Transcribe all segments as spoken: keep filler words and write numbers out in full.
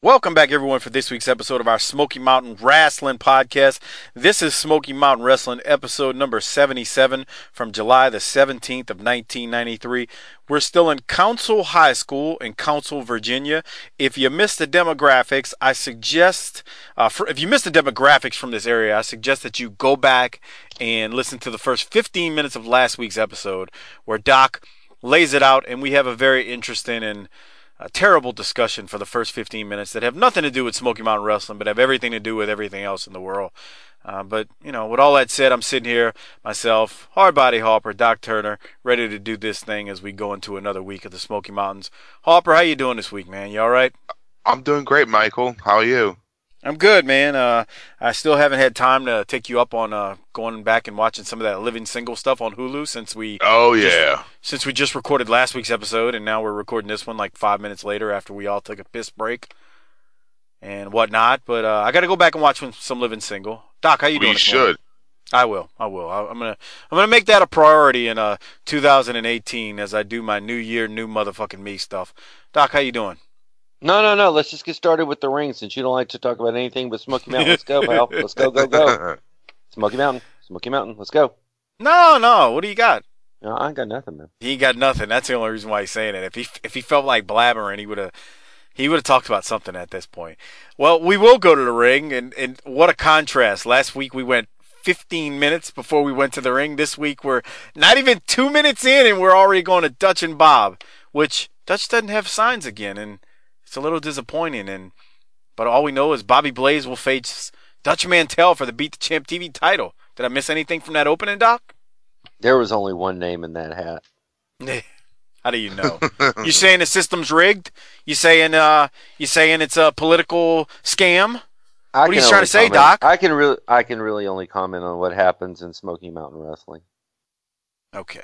Welcome back, everyone, for this week's episode of our Smoky Mountain Wrestling Podcast. This is Smoky Mountain Wrestling episode number seventy-seven from July the seventeenth of nineteen ninety-three. We're still in Council High School in Council, Virginia. If you missed the demographics, I suggest, uh, for, if you missed the demographics from this area, I suggest that you go back and listen to the first fifteen minutes of last week's episode where Doc lays it out, and we have a very interesting and a terrible discussion for the first fifteen minutes that have nothing to do with Smoky Mountain Wrestling, but have everything to do with everything else in the world. Uh, but, you know, with all that said, I'm sitting here, myself, Hardbody Harper, Doc Turner, ready to do this thing as we go into another week of the Smoky Mountains. Harper, how you doing this week, man? You all right? I'm doing great, Michael. How are you? I'm good, man. Uh, I still haven't had time to take you up on uh, going back and watching some of that Living Single stuff on Hulu since we oh just, yeah since we just recorded last week's episode, and now we're recording this one like five minutes later after we all took a piss break and whatnot. But uh, I got to go back and watch some Living Single. Doc, how you doing? You should. I will. I will. I, I'm gonna. I'm gonna make that a priority in uh two thousand eighteen as I do my New Year, New Motherfucking Me stuff. Doc, how you doing? No, no, no. Let's just get started with the ring since you don't like to talk about anything but Smoky Mountain. Let's go, pal. Let's go, go, go. Smoky Mountain. Smoky Mountain. Let's go. No, no. What do you got? No, I ain't got nothing, man. He got nothing. That's the only reason why he's saying it. If he if he felt like blabbering, he would have he would have talked about something at this point. Well, we will go to the ring, and, and what a contrast. Last week we went fifteen minutes before we went to the ring. This week we're not even two minutes in, and we're already going to Dutch and Bob, which Dutch doesn't have signs again, and it's a little disappointing, and but all we know is Bobby Blaze will face Dutch Mantell for the Beat the Champ T V title. Did I miss anything from that opening, Doc? There was only one name in that hat. How do you know? You saying the system's rigged? You saying uh you saying it's a political scam? I what are you trying to say, comment. Doc? I can really I can really only comment on what happens in Smoky Mountain Wrestling. Okay.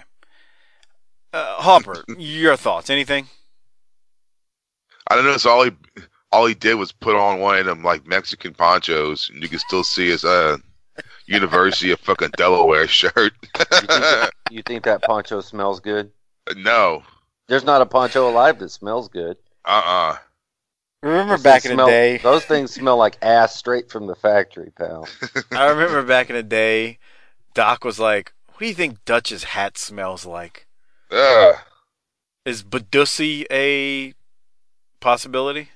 Uh, Hopper, your thoughts? Anything? I don't know. So all he all he did was put on one of them like Mexican ponchos, and you can still see his uh University of fucking Delaware shirt. You think, that, you think that poncho smells good? No. There's not a poncho alive that smells good. Uh-uh. Remember Those back in smell, the day? Those things smell like ass straight from the factory, pal. I remember back in the day, Doc was like, "What do you think Dutch's hat smells like?" Ugh. Is Badussi a possibility?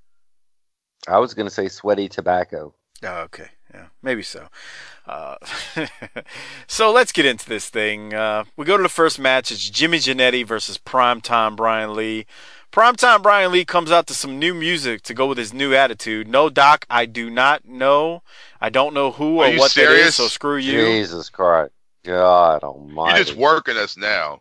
I was going to say sweaty tobacco. Oh, okay. Yeah, maybe so. Uh, so let's get into this thing. Uh, we go to the first match. It's Jimmy Jannetty versus Primetime Brian Lee. Primetime Brian Lee comes out to some new music to go with his new attitude. No, Doc, I do not know. I don't know who or Are you what serious? that is, so screw you. Jesus Christ. God almighty. You're just working us now.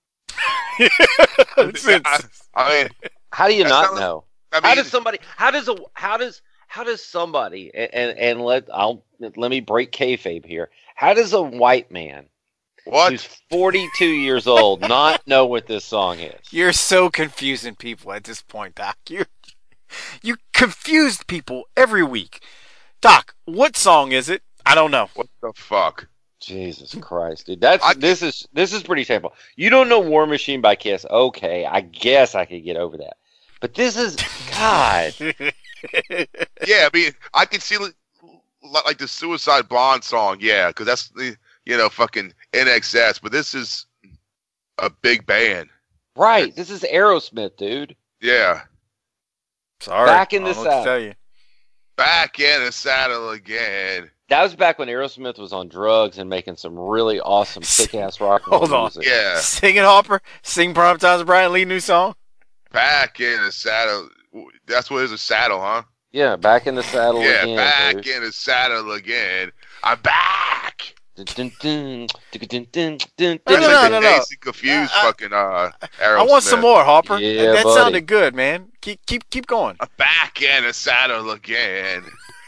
Since- I, I mean, How do you That's not not- know? I mean, How does somebody? How does a? How does? How does somebody? And and, and let I'll let me break kayfabe here. How does a white man what? who's forty-two years old not know what this song is? You're so confusing people at this point, Doc. You you confused people every week. Doc, what song is it? I don't know. What the fuck? Jesus Christ, dude! That's I- this is this is pretty simple. You don't know War Machine by Kiss? Okay, I guess I could get over that. But this is God. Yeah, I mean, I can see like, like the Suicide Blonde song, yeah, because that's the, you know, fucking N X S, but this is a big band. Right, this is Aerosmith, dude. Yeah. Sorry. Back in I the don't know what to South. tell you. Back in the saddle again. That was back when Aerosmith was on drugs and making some really awesome kick-ass rock and roll Hold on. music. Yeah. Sing it, Hopper. Sing Primetime's Brian Lee new song. Back in the saddle. That's what is a saddle, huh? Yeah, back in the saddle Yeah, again, back dude. in the saddle again. I'm back. Dun, dun, dun, dun, dun, dun, dun, No, That's no, dun, like no, the no, no. Dazed and Confused Uh, I- fucking uh, Aerosmith. I want some more, Hopper. Yeah, that that buddy. sounded good, man. Keep keep keep going. I'm back in the saddle again.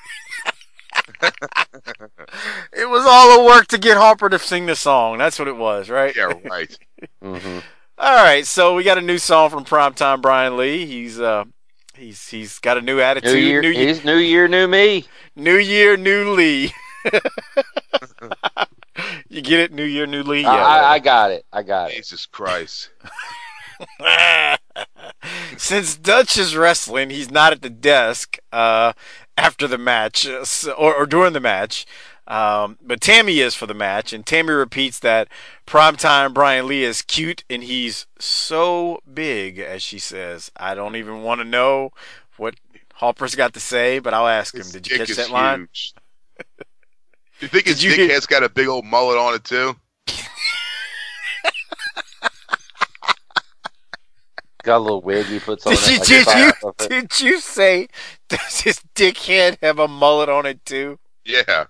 It was all the work to get Hopper to sing the song. That's what it was, right? Yeah, right. Mhm. All right, so we got a new song from Primetime Brian Lee. He's uh he's he's got a new attitude. New year, new, ye- he's New Year, New Me. new year, new Lee. You get it? New year, new Lee. Yeah. I, I, I got it. I got it. Jesus Christ. since Dutch is wrestling, he's not at the desk uh, after the match uh, or, or during the match. Um, but Tammy is for the match, and Tammy repeats that Primetime Brian Lee is cute and he's so big, as she says. I don't even want to know what Harper's got to say, but I'll ask him. His Did you dick catch is that line? huge. You think his Did you dickhead's got a big old mullet on it too? Got a little wig he puts on Did you, it. Like did, a you, top of it. did you say, does his dickhead have a mullet on it too? Yeah.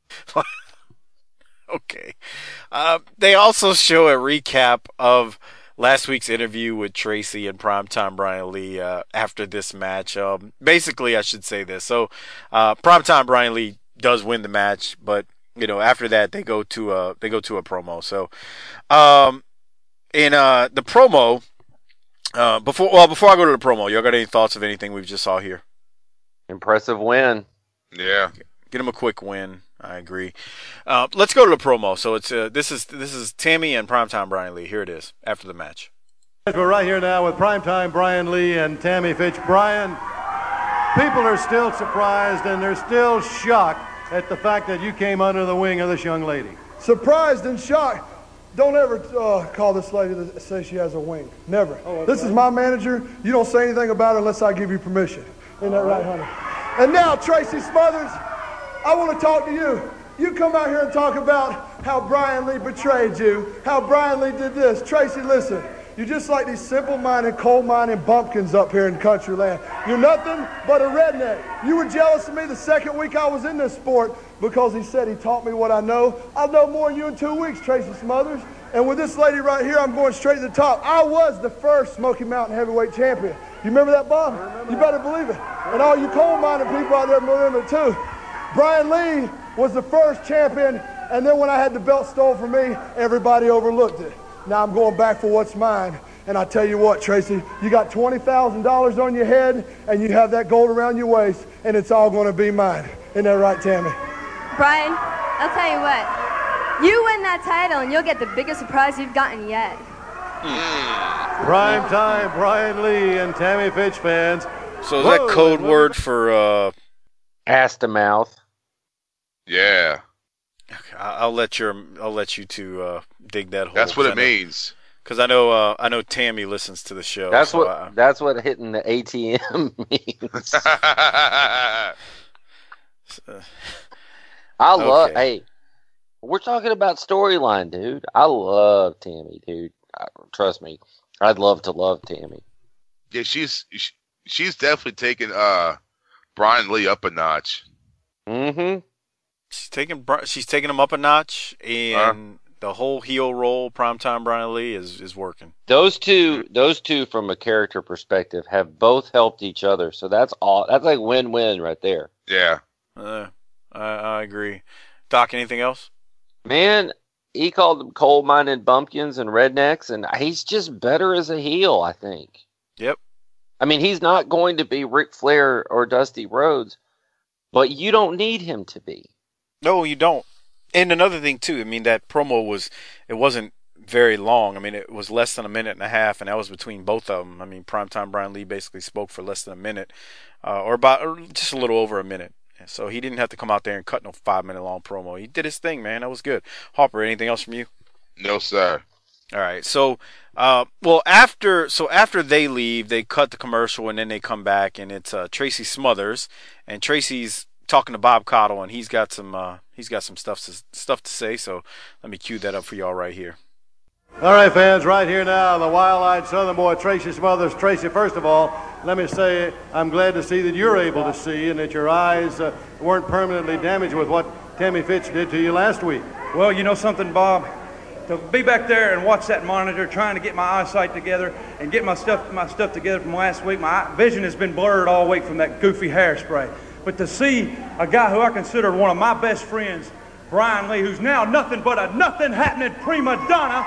Okay. Uh, they also show a recap of last week's interview with Tracy and Primetime Brian Lee uh, after this match. Um, basically, I should say this. So, uh, Primetime Brian Lee does win the match, but you know, after that they go to a they go to a promo. So, um, in uh, the promo, uh, before well before I go to the promo, y'all got any thoughts of anything we've just saw here? Impressive win. Yeah. Get him a quick win. I agree. Uh, let's go to the promo. So it's uh, this is this is Tammy and Primetime Brian Lee. Here it is after the match. We're right here now with Primetime Brian Lee and Tammy Fitch. Brian, people are still surprised and they're still shocked at the fact that you came under the wing of this young lady. Surprised and shocked. Don't ever uh, call this lady to say she has a wing. Never. Oh, this is my manager. You don't say anything about her unless I give you permission. Isn't that right, honey? And now, Tracy Smothers, I want to talk to you. You come out here and talk about how Brian Lee betrayed you, how Brian Lee did this. Tracy, listen, you're just like these simple-minded, coal-mining bumpkins up here in country land. You're nothing but a redneck. You were jealous of me the second week I was in this sport because he said he taught me what I know. I'll know more than you in two weeks, Tracy Smothers. And with this lady right here, I'm going straight to the top. I was the first Smoky Mountain heavyweight champion. You remember that, Bob? You better believe it. And all you coal-mining people out there remember it, too. Brian Lee was the first champion, and then when I had the belt stolen from me, everybody overlooked it. Now I'm going back for what's mine. And I tell you what, Tracy, you got twenty thousand dollars on your head, and you have that gold around your waist, and it's all going to be mine. Isn't that right, Tammy? Brian, I'll tell you what. You win that title, and you'll get the biggest surprise you've gotten yet. Prime time, Brian Lee and Tammy Fitch fans. So is that Whoa, code whoa. word for? Uh, Ass to mouth. Yeah. I'll let your I'll let you two uh, dig that hole. That's what it I know, means. Because I know uh, I know Tammy listens to the show. That's so what I, that's what hitting the A T M means. I love. Okay. Hey, we're talking about storyline, dude. I love Tammy, dude. I, trust me, I'd love to love Tammy. Yeah, she's she's definitely taken uh Brian Lee up a notch. Mm-hmm. she's taking Bri- she's taking him up a notch, and Uh. the whole heel role, Primetime Brian Lee, is is working. Those two, those two, from a character perspective, have both helped each other. So that's all. That's like win-win right there. Yeah. Uh, I, I agree. Doc, anything else? Man, he called them coal-mining bumpkins and rednecks, and he's just better as a heel, I think. Yep. I mean, he's not going to be Ric Flair or Dusty Rhodes, but you don't need him to be. No, you don't. And another thing too, I mean, that promo was, it wasn't very long. I mean, it was less than a minute and a half, and that was between both of them. I mean, Primetime Brian Lee basically spoke for less than a minute, uh, or about or just a little over a minute. So he didn't have to come out there and cut no five minute long promo. He did his thing, man. That was good. Harper, anything else from you? No, sir. All right. So, uh, well, after so after they leave, they cut the commercial, and then they come back, and it's uh, Tracy Smothers, and Tracy's talking to Bob Cottle, and he's got some uh, he's got some stuff to stuff to say. So let me cue that up for y'all right here. All right, fans, right here now, the wild-eyed Southern boy, Tracy Smothers. Tracy, first of all, let me say I'm glad to see that you're able to see and that your eyes uh, weren't permanently damaged with what Tammy Fitch did to you last week. Well, you know something, Bob? To be back there and watch that monitor, trying to get my eyesight together and get my stuff my stuff together from last week, my vision has been blurred all week from that goofy hairspray. But to see a guy who I consider one of my best friends, Brian Lee, who's now nothing but a nothing-happening prima donna,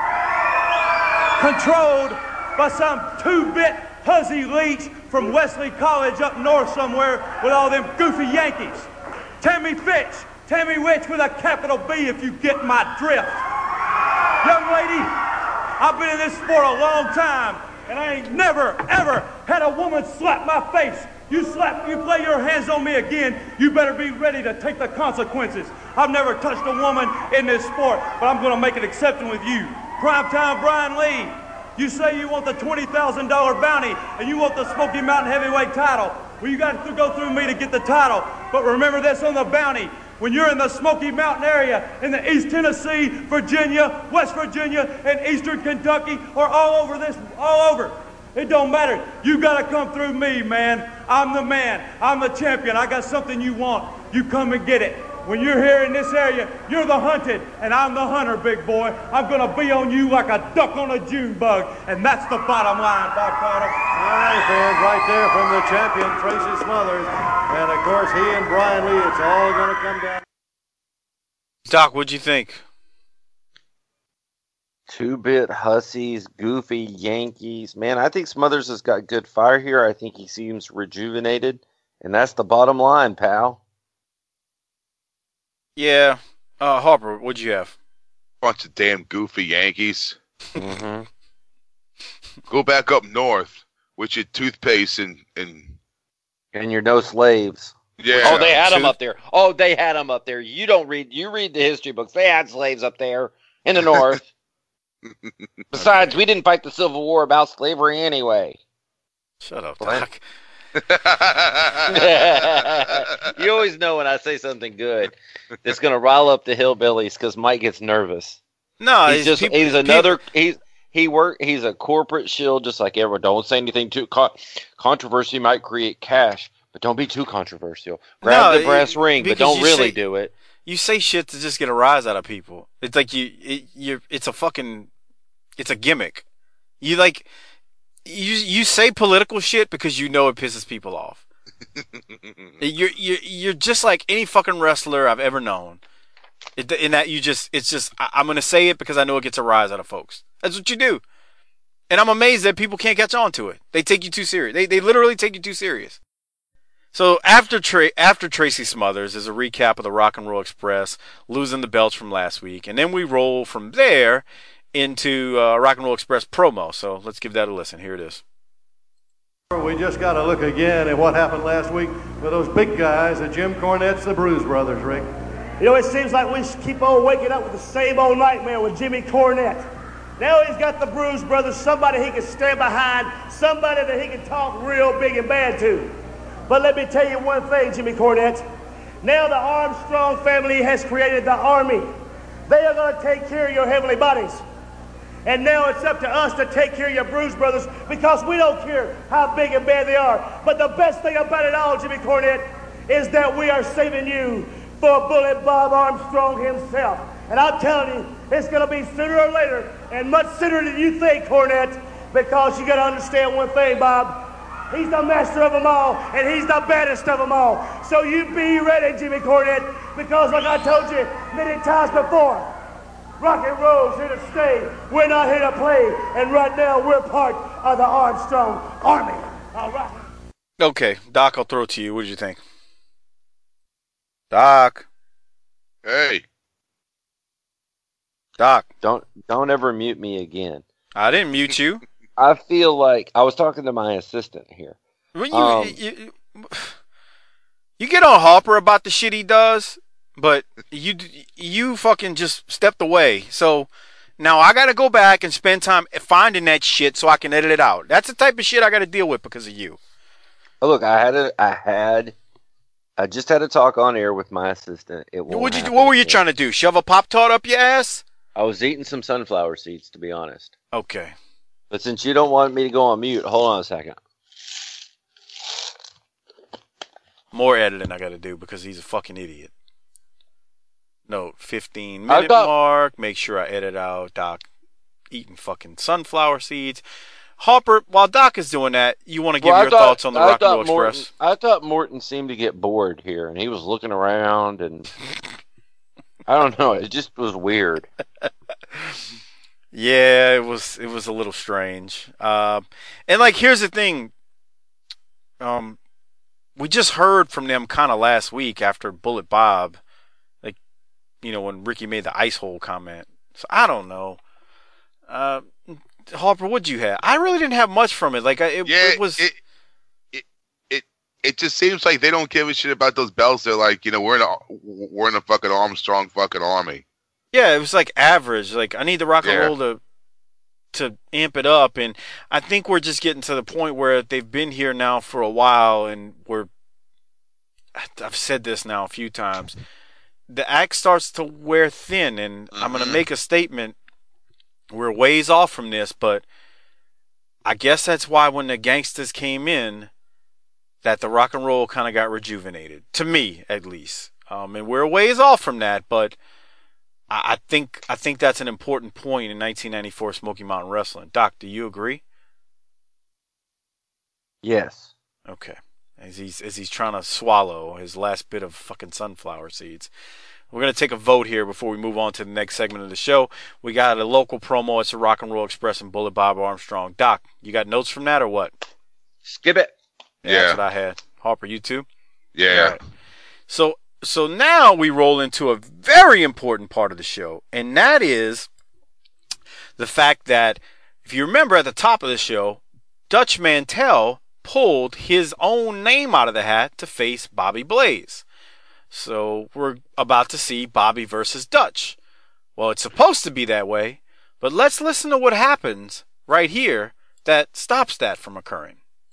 controlled by some two-bit Huzzy Leach from Wesley College up north somewhere with all them goofy Yankees. Tammy Fitch, Tammy Witch with a capital B if you get my drift. Young lady, I've been in this sport a long time, and I ain't never, ever had a woman slap my face. You slap, you lay your hands on me again, you better be ready to take the consequences. I've never touched a woman in this sport, but I'm going to make an exception with you. Primetime Brian Lee, you say you want the twenty thousand dollars bounty and you want the Smoky Mountain heavyweight title. Well, you got to go through me to get the title, but remember this on the bounty. When you're in the Smoky Mountain area, in the East Tennessee, Virginia, West Virginia, and Eastern Kentucky, or all over this, all over, it don't matter. You got to come through me, man. I'm the man. I'm the champion. I got something you want. You come and get it. When you're here in this area, you're the hunted, and I'm the hunter, big boy. I'm going to be on you like a duck on a June bug, and that's the bottom line, Bob Carter. All right, fans, right there from the champion, Tracy Smothers. And, of course, he and Brian Lee, it's all going to come down. Doc, what'd you think? Two-bit hussies, goofy Yankees. Man, I think Smothers has got good fire here. I think he seems rejuvenated, and that's the bottom line, pal. Yeah. Uh, Harper, what'd you have? Bunch of damn goofy Yankees. Mm-hmm. Go back up north with your toothpaste and... and... And your no slaves. Yeah. Oh, they had them up there. Oh, they had them up there. You don't read. You read the history books. They had slaves up there in the north. Besides, we didn't fight the Civil War about slavery anyway. Shut up, Doc. You always know when I say something good, it's going to rile up the hillbillies because Mike gets nervous. No, he's just people, he's another people, he's he work he's a corporate shield just like everyone. Don't say anything too con- controversy might create cash, but don't be too controversial. Grab no, the brass it, ring, but don't really say, do it. You say shit to just get a rise out of people. It's like you it, you it's a fucking it's a gimmick. You like you you say political shit because you know it pisses people off. you're you're you're just like any fucking wrestler I've ever known. It, in that you just it's just I, I'm gonna say it because I know it gets a rise out of folks. That's what you do. And I'm amazed that people can't catch on to it. They take you too serious. They they literally take you too serious. So after Tra- after Tracy Smothers is a recap of the Rock and Roll Express losing the belts from last week, and then we roll from there into uh, Rock and Roll Express promo. So let's give that a listen. Here it is. We just got to look again at what happened last week with those big guys, the Jim Cornettes, the Bruise Brothers, Rick. You know, it seems like we keep on waking up with the same old nightmare with Jimmy Cornette. Now he's got the Bruise Brothers, somebody he can stand behind, somebody that he can talk real big and bad to. But let me tell you one thing, Jimmy Cornette. Now the Armstrong family has created the Army. They are going to take care of your heavenly bodies. And now it's up to us to take care of your Bruise Brothers because we don't care how big and bad they are. But the best thing about it all, Jimmy Cornette, is that we are saving you for Bullet Bob Armstrong himself. And I'm telling you, it's going to be sooner or later, and much sooner than you think, Cornette, because you got to understand one thing, Bob. He's the master of them all, and he's the baddest of them all. So you be ready, Jimmy Cornette, because like I told you many times before, rock and roll's here to stay. We're not here to play, and right now we're part of the Armstrong Army. All right. Okay, Doc, I'll throw it to you. What did you think? Doc. Hey. Doc. Don't don't ever mute me again. I didn't mute you. I feel like I was talking to my assistant here. When you, um, you, you, you get on Harper about the shit he does, but you you fucking just stepped away. So now I got to go back and spend time finding that shit so I can edit it out. That's the type of shit I got to deal with because of you. Look, I had a, I had, I just had a talk on air with my assistant. It What you What were you trying to do? Shove a Pop-Tart up your ass? I was eating some sunflower seeds, to be honest. Okay. But since you don't want me to go on mute, hold on a second. More editing I got to do because he's a fucking idiot. No, fifteen minute thought, mark. Make sure I edit out Doc eating fucking sunflower seeds. Harper, while Doc is doing that, you want to give well, your thought, thoughts on the I Rock and Roll Morton, Express? I thought Morton seemed to get bored here, and he was looking around, and I don't know. It just was weird. Yeah, it was it was a little strange. Uh, and like, here's the thing. Um, we just heard from them kind of last week after Bullet Bob, like, you know, when Ricky made the ice hole comment. So I don't know. Uh, Harper, what'd you have? I really didn't have much from it. Like, I, it, yeah, it was. It, it, it, it just seems like they don't give a shit about those belts. They're like, you know, we're in a, we're in a fucking Armstrong fucking army. Yeah, it was like average. Like, I need the rock and Yeah. roll to to amp it up, and I think we're just getting to the point where they've been here now for a while, and we're. I've said this now a few times. The act starts to wear thin, and mm-hmm. I'm going to make a statement. We're ways off from this, but I guess that's why when the gangsters came in, that the rock and roll kind of got rejuvenated. To me, at least. Um, and we're ways off from that, but I, I think I think that's an important point in nineteen ninety-four Smoky Mountain Wrestling. Doc, do you agree? Yes. Okay. As he's as he's trying to swallow his last bit of fucking sunflower seeds. We're going to take a vote here before we move on to the next segment of the show. We got a local promo. It's the Rock and Roll Express and Bullet Bob Armstrong. Doc, you got notes from that or what? Skip it. Yeah, yeah. That's what I had. Harper, you too? Yeah. Right. So so now we roll into a very important part of the show, and that is the fact that, if you remember at the top of the show, Dutch Mantell pulled his own name out of the hat to face Bobby Blaze. So we're about to see Bobby versus Dutch. Well, it's supposed to be that way, but let's listen to what happens right here that stops that from occurring.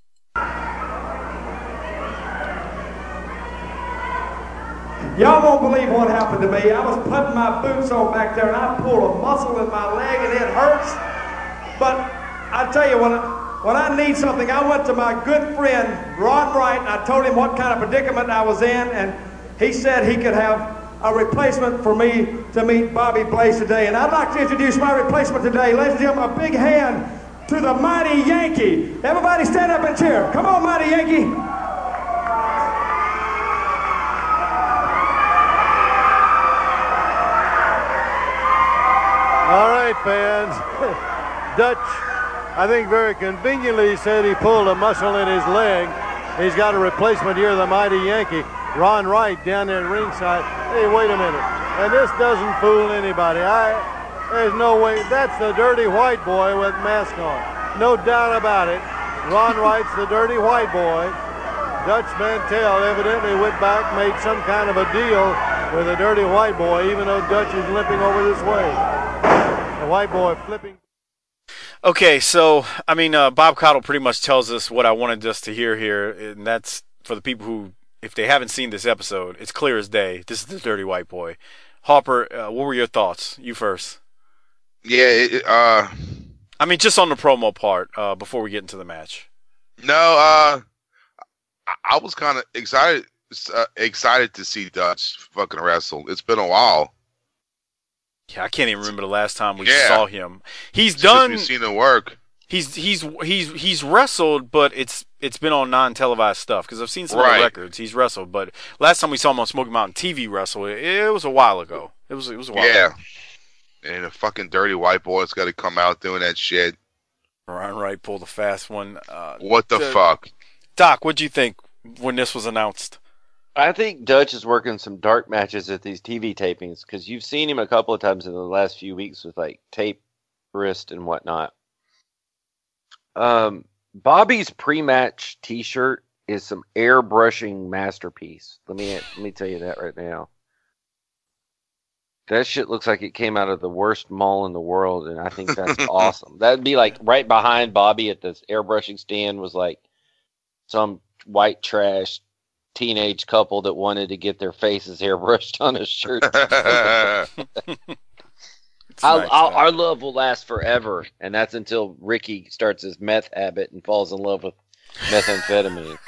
Y'all won't believe what happened to me. I was putting my boots on back there, and I pulled a muscle in my leg, and it hurts. But I tell you, when I, when I need something, I went to my good friend, Ron Wright, and I told him what kind of predicament I was in, and he said he could have a replacement for me to meet Bobby Blaze today. And I'd like to introduce my replacement today. Ladies and gentlemen, a big hand to the Mighty Yankee. Everybody stand up and cheer. Come on, Mighty Yankee. All right, fans. Dutch, I think very conveniently said he pulled a muscle in his leg. He's got a replacement here, the Mighty Yankee. Ron Wright down there at ringside. Hey, wait a minute. And this doesn't fool anybody. I, there's no way. That's the dirty white boy with mask on. No doubt about it. Ron Wright's the dirty white boy. Dutch Mantell evidently went back, made some kind of a deal with the dirty white boy, even though Dutch is limping over this way. The white boy flipping. Okay, so, I mean, uh, Bob Caudle pretty much tells us what I wanted us to hear here, and that's for the people who, if they haven't seen this episode, it's clear as day. This is the dirty white boy. Harper, uh, what were your thoughts? You first. Yeah, it, uh... I mean, just on the promo part, uh, before we get into the match. No, uh... I was kind of excited uh, excited to see Dutch fucking wrestle. It's been a while. Yeah, I can't even remember the last time we yeah. saw him. He's Since done... we've seen him work. He's he's he's he's wrestled, but it's it's been on non-televised stuff because I've seen some right. of the records. He's wrestled, but last time we saw him on Smoky Mountain T V wrestle, it, it was a while ago. It was it was a while yeah. ago. And a fucking dirty white boy's got to come out doing that shit. Ron Wright pulled a fast one. Uh, what the uh, fuck, Doc? What'd you think when this was announced? I think Dutch is working some dark matches at these T V tapings because you've seen him a couple of times in the last few weeks with like tape wrist and whatnot. Um, Bobby's pre-match T-shirt is some airbrushing masterpiece. Let me let me tell you that right now. That shit looks like it came out of the worst mall in the world, and I think that's awesome. That'd be like right behind Bobby at this airbrushing stand was like some white trash teenage couple that wanted to get their faces airbrushed on a shirt. I'll, nice, I'll, our love will last forever, and that's until Ricky starts his meth habit and falls in love with methamphetamine.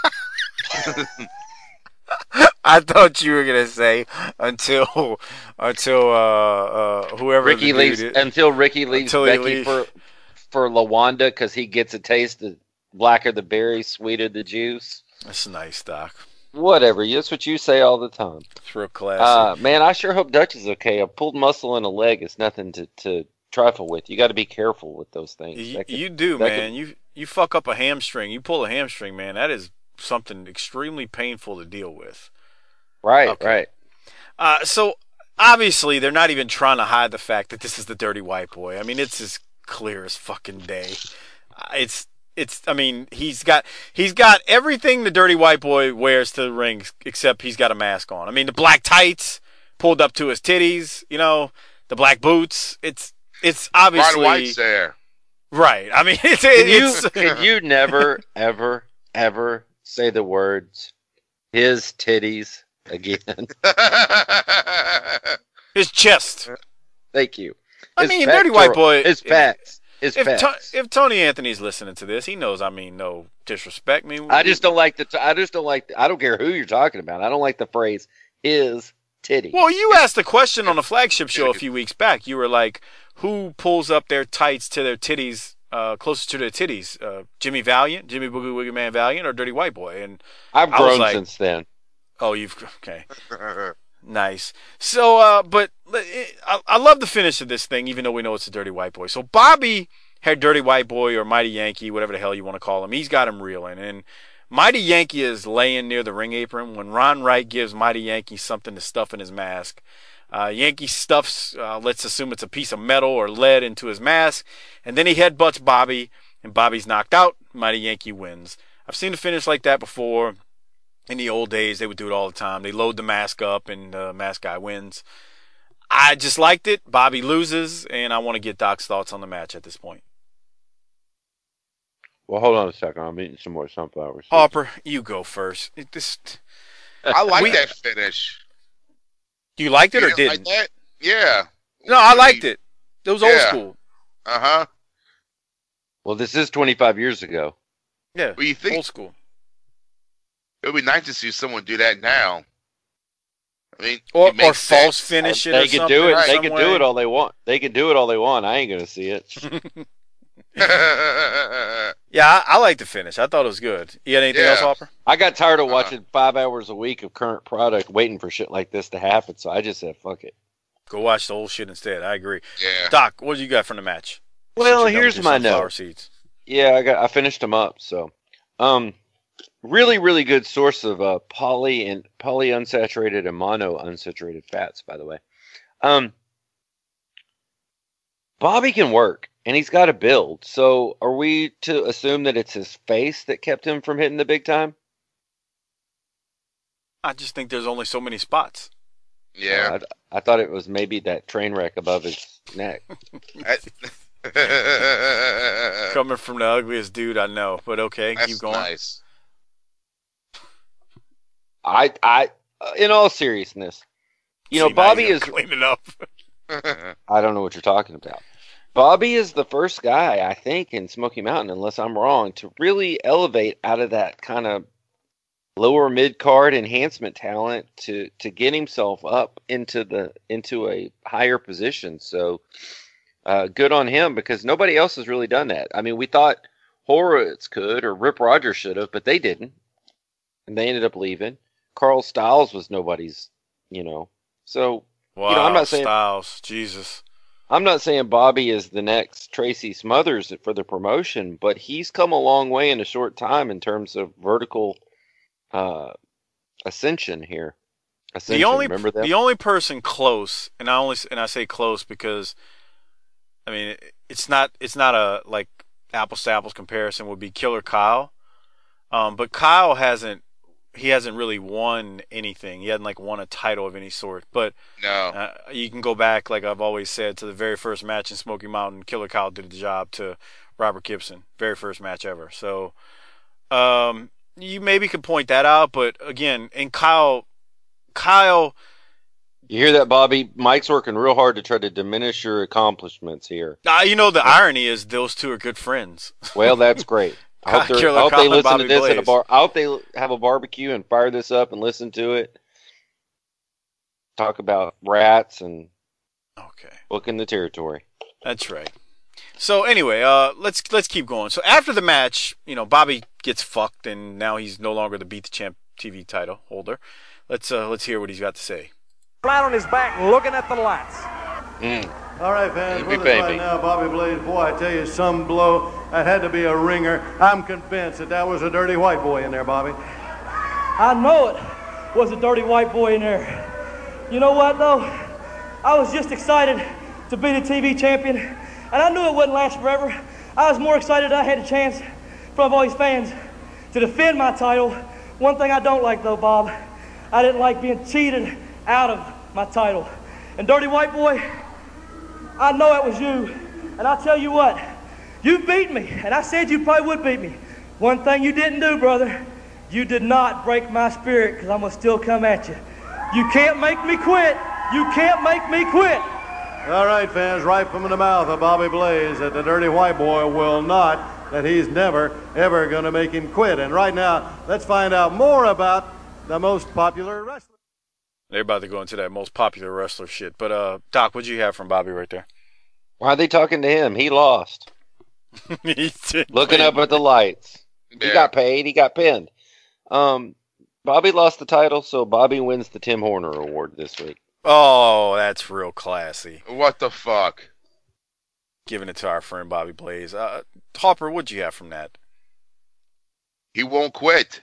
I thought you were gonna say until until uh, uh, whoever Ricky leaves it, until Ricky leaves until Becky leaves. for for LaWanda because he gets a taste of blacker the berry, sweeter the juice. That's nice, Doc. Whatever, that's what you say all the time. It's real classy. Uh, man, I sure hope Dutch is okay. A pulled muscle in a leg is nothing to, to trifle with. You got to be careful with those things. You, could, you do, man. Could... You you fuck up a hamstring. You pull a hamstring, man. That is something extremely painful to deal with. Right, okay. right. Uh, so obviously they're not even trying to hide the fact that this is the dirty white boy. I mean, it's as clear as fucking day. It's it's. I mean, he's got he's got everything the Dirty White Boy wears to the ring, except he's got a mask on. I mean, the black tights pulled up to his titties. You know, the black boots. It's it's obviously Ron White's there. Right. I mean, it's Can you, it's. can you never, ever, ever say the words "his titties" again? His chest. Thank you. I His mean, Dirty White pectoral- Boy. His pecs. His If, pecs. to, if Tony Anthony's listening to this, he knows I mean no disrespect. I mean, I just don't like the. T- I just don't like. The, I don't care who you're talking about. I don't like the phrase "his titties." Well, you asked the question on the flagship show a few weeks back. You were like, "Who pulls up their tights to their titties, uh, closer to their titties? Uh, Jimmy Valiant, Jimmy Boogie Woogie Man Valiant, or Dirty White Boy?" And I've I was grown like, since then. "Oh, you've okay." Nice. So, uh, but I, I love the finish of this thing, even though we know it's a Dirty White Boy. So Bobby had Dirty White Boy or Mighty Yankee, whatever the hell you want to call him. He's got him reeling. And Mighty Yankee is laying near the ring apron when Ron Wright gives Mighty Yankee something to stuff in his mask. Uh, Yankee stuffs, uh, let's assume it's a piece of metal or lead into his mask. And then he headbutts Bobby, and Bobby's knocked out. Mighty Yankee wins. I've seen a finish like that before. In the old days, they would do it all the time. They load the mask up, and the mask guy wins. I just liked it. Bobby loses, and I want to get Doc's thoughts on the match at this point. Well, hold on a second. I'm eating some more sunflower seeds. Harper, you go first. It just, I like we, that finish. You liked it You or didn't didn't? like that? Yeah. No, I liked it. It was old Yeah. school. Uh huh. Well, this is twenty-five years ago. Yeah, Well, you think old school. it would be nice to see someone do that now. I mean, Or, it makes or false sense. finish it They or could something. do it. right, They some could way. do it all they want. They could do it all they want. I ain't gonna see it. Yeah, I, I like the finish. I thought it was good. You had anything Yeah. else, Harper? I got tired of Uh-huh. watching five hours a week of current product, waiting for shit like this to happen. So I just said, "Fuck it." Go watch the old shit instead. I agree. yeah. Doc, what do you got from the match? Well, Since you're done here's with your my sunflower note. seeds. Yeah, I got. I finished them up. So, um, really, really good source of uh, poly and polyunsaturated and mono unsaturated fats. By the way, um, Bobby can work, and he's got a build. So, are we to assume that it's his face that kept him from hitting the big time? I just think there's only so many spots. Yeah. Uh, I, I thought it was maybe that train wreck above his neck. That's Coming from the ugliest dude I know, but okay, keep going. nice. I, I, uh, in all seriousness, you know, See, now Bobby you're is. cleaning up. I don't know what you're talking about. Bobby is the first guy, I think, in Smoky Mountain, unless I'm wrong, to really elevate out of that kind of lower mid card enhancement talent to to get himself up into the into a higher position. So uh, good on him, because nobody else has really done that. I mean, we thought Horowitz could or Rip Rogers should have, but they didn't, and they ended up leaving. Carl Styles was nobody's, you know. So Wow, you know, I'm not saying Styles, Jesus. I'm not saying Bobby is the next Tracy Smothers for the promotion, but he's come a long way in a short time in terms of vertical uh, ascension here. Ascension, The only remember that? the only person close, and I only and I say close because, I mean, it, it's not it's not a like apples to apples comparison would be Killer Kyle, um, but Kyle hasn't he hasn't really won anything. He hasn't like won a title of any sort. But No. uh, you can go back, like I've always said, to the very first match in Smoky Mountain. Killer Kyle did the job to Robert Gibson, very first match ever. So um, you maybe could point that out, but again, and Kyle, Kyle. You hear that, Bobby? Mike's working real hard to try to diminish your accomplishments here. Uh, you know, the irony is those two are good friends. Well, that's great. I hope, they're- Killer I hope Kyle they and listen Bobby to this at a Blaze. bar. I hope they have a barbecue and fire this up and listen to it. Talk about rats and Okay. booking the territory. That's right. So anyway, uh, let's let's keep going. So after the match, you know, Bobby gets fucked, and now he's no longer the Beat the Champ T V title holder. Let's uh, let's hear what he's got to say. Flat on his back, looking at the lights. Mm. All right, fans, Baby, with us right baby. now, Bobby Blaze. Boy, I tell you, some blow. That had to be a ringer. I'm convinced that that was a dirty white boy in there, Bobby. I know it was a dirty white boy in there. You know what, though? I was just excited to be the T V champion, And I knew it wouldn't last forever. I was more excited I had a chance from all these fans to defend my title. One thing I don't like, though, Bob, I didn't like being cheated out of my title. And Dirty White Boy, I know it was you. And I'll tell you what, you beat me. And I said you probably would beat me. One thing you didn't do, brother, you did not break my spirit, because I'm going to still come at you. You can't make me quit. You can't make me quit. All right, fans, right from the mouth of Bobby Blaze that the Dirty White Boy will not, that he's never, ever going to make him quit. And right now, let's find out more about the most popular wrestler. They're about to go into that most popular wrestler shit. But, uh, Doc, what'd you have from Bobby right there? Why are they talking to him? He lost. he Looking up at the lights. Yeah. He got paid. He got pinned. Um, Bobby lost the title, so Bobby wins the Tim Horner Award this week. Oh, that's real classy. What the fuck? Giving it to our friend Bobby Blaze. Uh, Harper, what'd you have from that? He won't quit.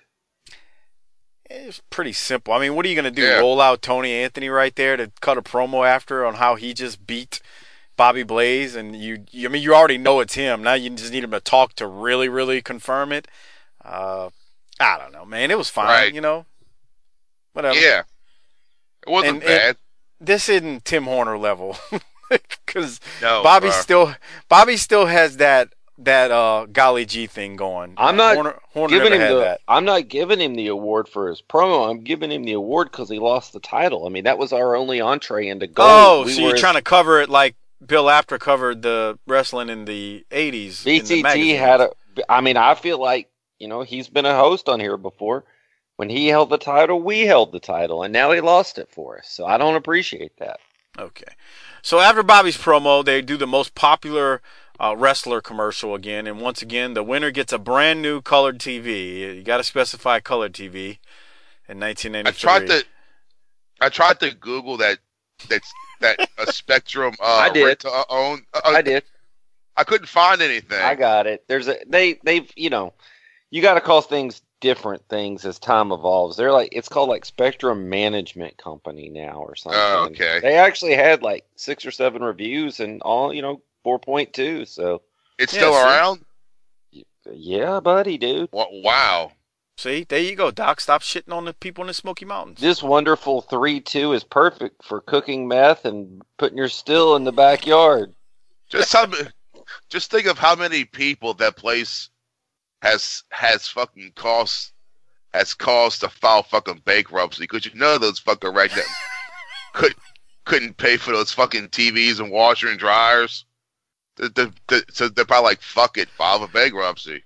It's pretty simple. I mean, what are you going to do? Yeah. Roll out Tony Anthony right there to cut a promo after on how he just beat Bobby Blaze? And you, you I mean, you already know it's him. Now you just need him to talk to really, really confirm it. Uh, I don't know, man. It was fine, Right. you know? Whatever. Yeah. It wasn't And- bad. and this isn't Tim Horner level. Because No, Bobby sir. still Bobby still has that that uh golly gee thing going. I'm not Horner, Horner giving never him had the. that. I'm not giving him the award for his promo. I'm giving him the award because he lost the title. I mean, that was our only entree into gold. Oh, We so were you're his- trying to cover it like Bill Apter covered the wrestling in the eighties. in B the T T magazines. had a. I mean, I feel like you know he's been a host on here before. When he held the title, we held the title, and now he lost it for us. So I don't appreciate that. Okay. So after Bobby's promo, they do the most popular uh, wrestler commercial again, and once again, the winner gets a brand new colored T V. You got to specify colored T V in nineteen I ninety-three. tried to, I tried to Google that, that's that a Spectrum. Uh, I did. rent to own. Uh, I did. I couldn't find anything. I got it. There's a they they've you know, you got to call things different things as time evolves. They're like it's called like Spectrum Management Company now or something. Oh, okay. They actually had like six or seven reviews and all you know four point two. So It's Yeah, still see? around. yeah, buddy, dude. Wa- Wow. See, there you go, Doc. Stop shitting on the people in the Smoky Mountains. This wonderful three two is perfect for cooking meth and putting your still in the backyard. Just how, just think of how many people that place has has fucking cost has caused to file fucking bankruptcy because you know those fucking rag that could couldn't pay for those fucking T Vs and washer and dryers. The, the, the, so they're probably like, fuck it, file for bankruptcy.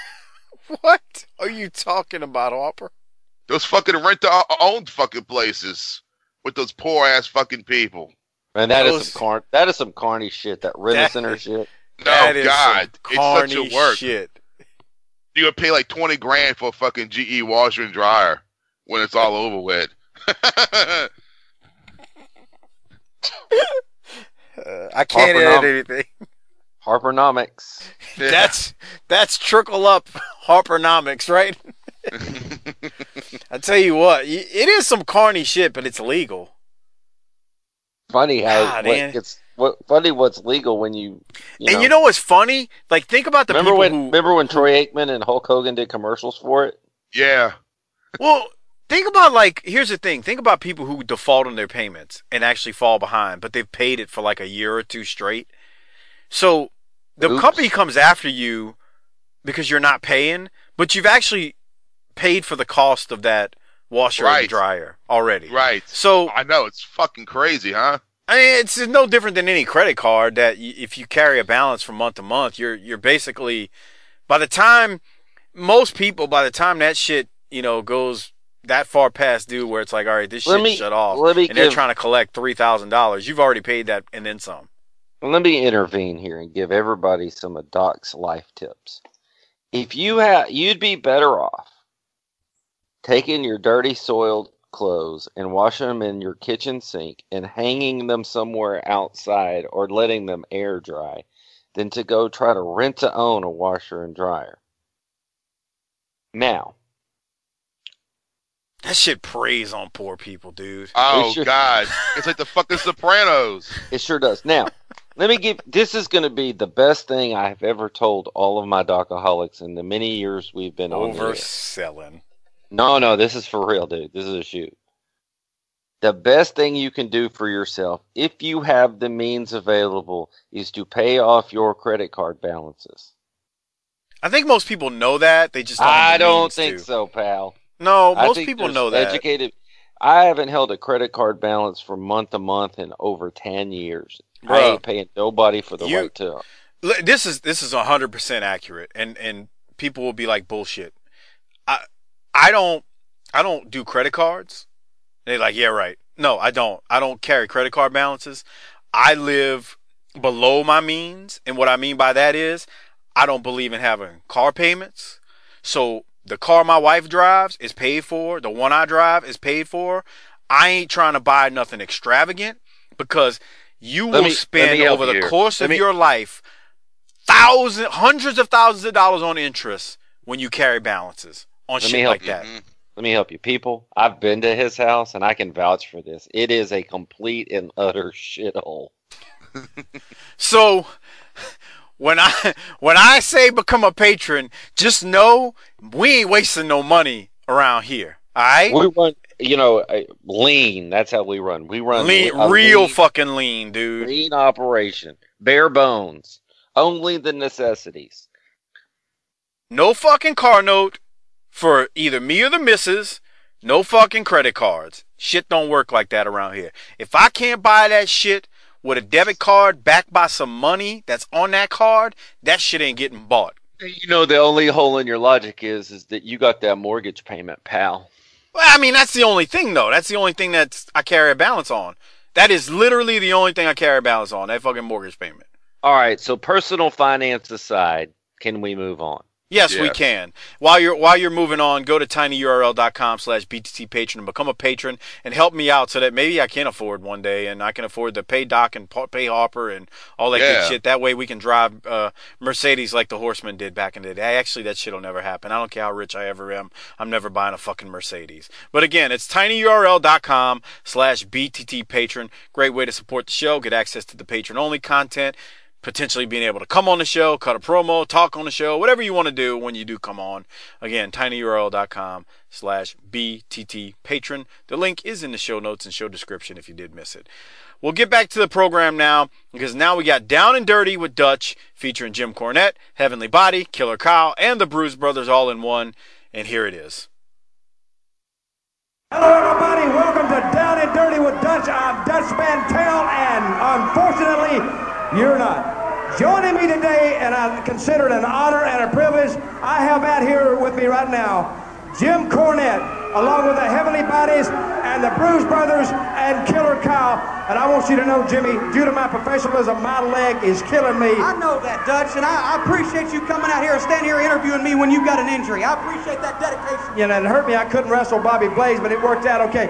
What are you talking about, Harper? Those fucking rent to owned fucking places with those poor ass fucking people. And that is Those- some carn that is some carny shit. That rent That- center shit. No, That is God, some it's carny such a work. shit. You gonna pay like twenty grand for a fucking G E washer and dryer when it's all over with. Uh, I can't Harper add Nom- anything. Harpernomics. That's that's trickle up Harpernomics, right? I tell you what, y- it is some carny shit, but it's legal. Funny how God, what man. gets what funny what's legal when you, you and know, you know what's funny? Like, think about the remember people when who. remember when Troy Aikman and Hulk Hogan did commercials for it? Yeah. Well, think about, like, here's the thing. Think about people who default on their payments and actually fall behind, but they've paid it for like a year or two straight. So the Oops. company comes after you because you're not paying, but you've actually paid for the cost of that washer Right. and dryer already. Right. So I know, it's fucking crazy, huh? I mean, it's no different than any credit card that y- if you carry a balance from month to month, you're you're basically, by the time most people, by the time that shit, you know, goes that far past due where it's like, all right, this Let shit me- shut off, let me and they're give- trying to collect three thousand dollars, you've already paid that and then some. Let me intervene here and give everybody some of Doc's life tips. If you have, you'd be better off taking your dirty, soiled clothes and washing them in your kitchen sink and hanging them somewhere outside or letting them air dry than to go try to rent to own a washer and dryer. Now, That shit preys on poor people, dude. Oh, should- God. It's like the fucking Sopranos. it sure does. Now, Let me give. This is going to be the best thing I have ever told all of my Docaholics in the many years we've been on. Overselling. No, no, this is for real, dude. This is a shoot. The best thing you can do for yourself, if you have the means available, is to pay off your credit card balances. I think most people know that. They just don't have I the don't means think to. so, pal. No, I most think people there's know that. Educated. I haven't held a credit card balance from month to month in over ten years. I Bruh, ain't paying nobody for the you- right to. L- This is this is one hundred percent accurate, and and people will be like bullshit. I I don't I don't do credit cards. They're like, yeah, right. No, I don't. I don't carry credit card balances. I live below my means, and what I mean by that is I don't believe in having car payments. So the car my wife drives is paid for. The one I drive is paid for. I ain't trying to buy nothing extravagant because you Let will me- let spend me help over you the here. course Let of me- your life thousands, hundreds of thousands of dollars on interest when you carry balances on Let me shit help like you. that. Let me help you, people. I've been to his house, and I can vouch for this. It is a complete and utter shithole. So when I when I say become a patron, just know we ain't wasting no money around here. All right? We run, you know, uh, lean. That's how we run. We run Lean, a real lean, fucking lean, dude. lean operation, bare bones, only the necessities. No fucking car note for either me or the missus. No fucking credit cards. Shit don't work like that around here. If I can't buy that shit with a debit card backed by some money that's on that card, that shit ain't getting bought. You know, the only hole in your logic is is that you got that mortgage payment, pal. Well, I mean, that's the only thing, though. That's the only thing that I carry a balance on. That is literally the only thing I carry a balance on, that fucking mortgage payment. All right, so personal finance aside, can we move on? Yes, we Yes. can. While you're while you're moving on, go to tinyurl.com slash BTT patron and become a patron and help me out so that maybe I can afford one day and I can afford to pay Doc and pa- pay Harper and all that Yeah. good shit. That way we can drive uh, Mercedes like the Horseman did back in the day. Actually, that shit will never happen. I don't care how rich I ever am. I'm never buying a fucking Mercedes. But again, it's tinyurl.com slash BTT patron. Great way to support the show, get access to the patron-only content, potentially being able to come on the show, cut a promo, talk on the show, whatever you want to do when you do come on. Again, tinyurl.com slash BTT patron. The link is in the show notes and show description if you did miss it. We'll get back to the program now because now we got Down and Dirty with Dutch featuring Jim Cornette, Heavenly Body, Killer Kyle, and the Bruise Brothers all in one. And here it is. Hello, everybody. Welcome to Down and Dirty with Dutch. I'm Dutch Mantel, and unfortunately, you're not. Joining me today, and I consider it an honor and a privilege, I have out here with me right now Jim Cornette, along with the Heavenly Bodies and the Bruise Brothers and Killer Kyle. And I want you to know, Jimmy, due to my professionalism, my leg is killing me. I know that, Dutch, and I, I appreciate you coming out here and standing here interviewing me when you got an injury. I appreciate that dedication. You know, it hurt me. I couldn't wrestle Bobby Blaze, but it worked out okay.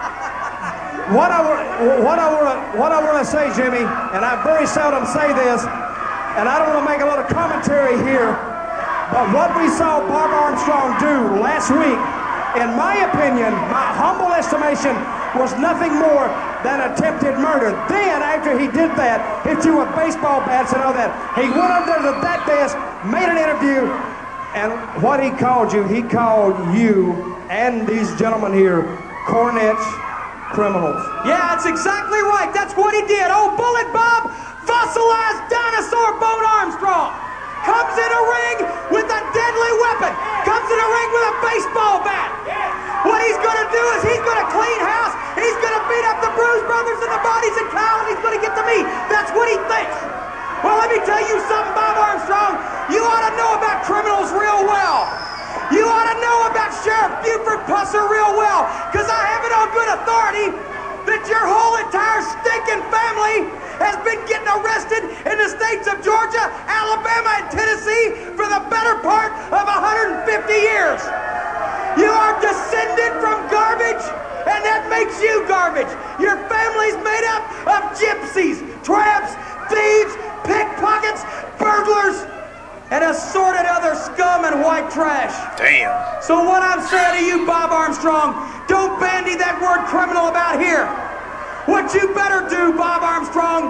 What I wa- what I want to what I want to say, Jimmy, and I very seldom say this, and I don't want to make a lot of commentary here, but what we saw Bob Armstrong do last week, in my opinion, my humble estimation, was nothing more than attempted murder. Then, after he did that, hit you with baseball bats and all that, he went under the, that desk, made an interview, and what he called you, he called you and these gentlemen here Cornette's criminals. Yeah, that's exactly right. That's what he did. Oh, Bullet Bob, fossilized dinosaur Bone Armstrong, comes in a ring with a deadly weapon, comes in a ring with a baseball bat. What he's going to do is he's going to clean house, he's going to beat up the Bruise Brothers and the Bodies and Kyle, and he's going to get to me. That's what he thinks. Well, let me tell you something, Bob Armstrong. You ought to know about criminals real well. You ought to know about Sheriff Buford Pusser real well, because I have it on good authority that your whole entire stinking family has been getting arrested in the states of Georgia, Alabama, and Tennessee for the better part of one hundred fifty years. You are descended from garbage, and that makes you garbage. Your family's made up of gypsies, tramps, thieves, pickpockets, burglars, and assorted other scum and white trash. Damn. So what I'm saying to you, Bob Armstrong, don't bandy that word criminal about here. What you better do, Bob Armstrong,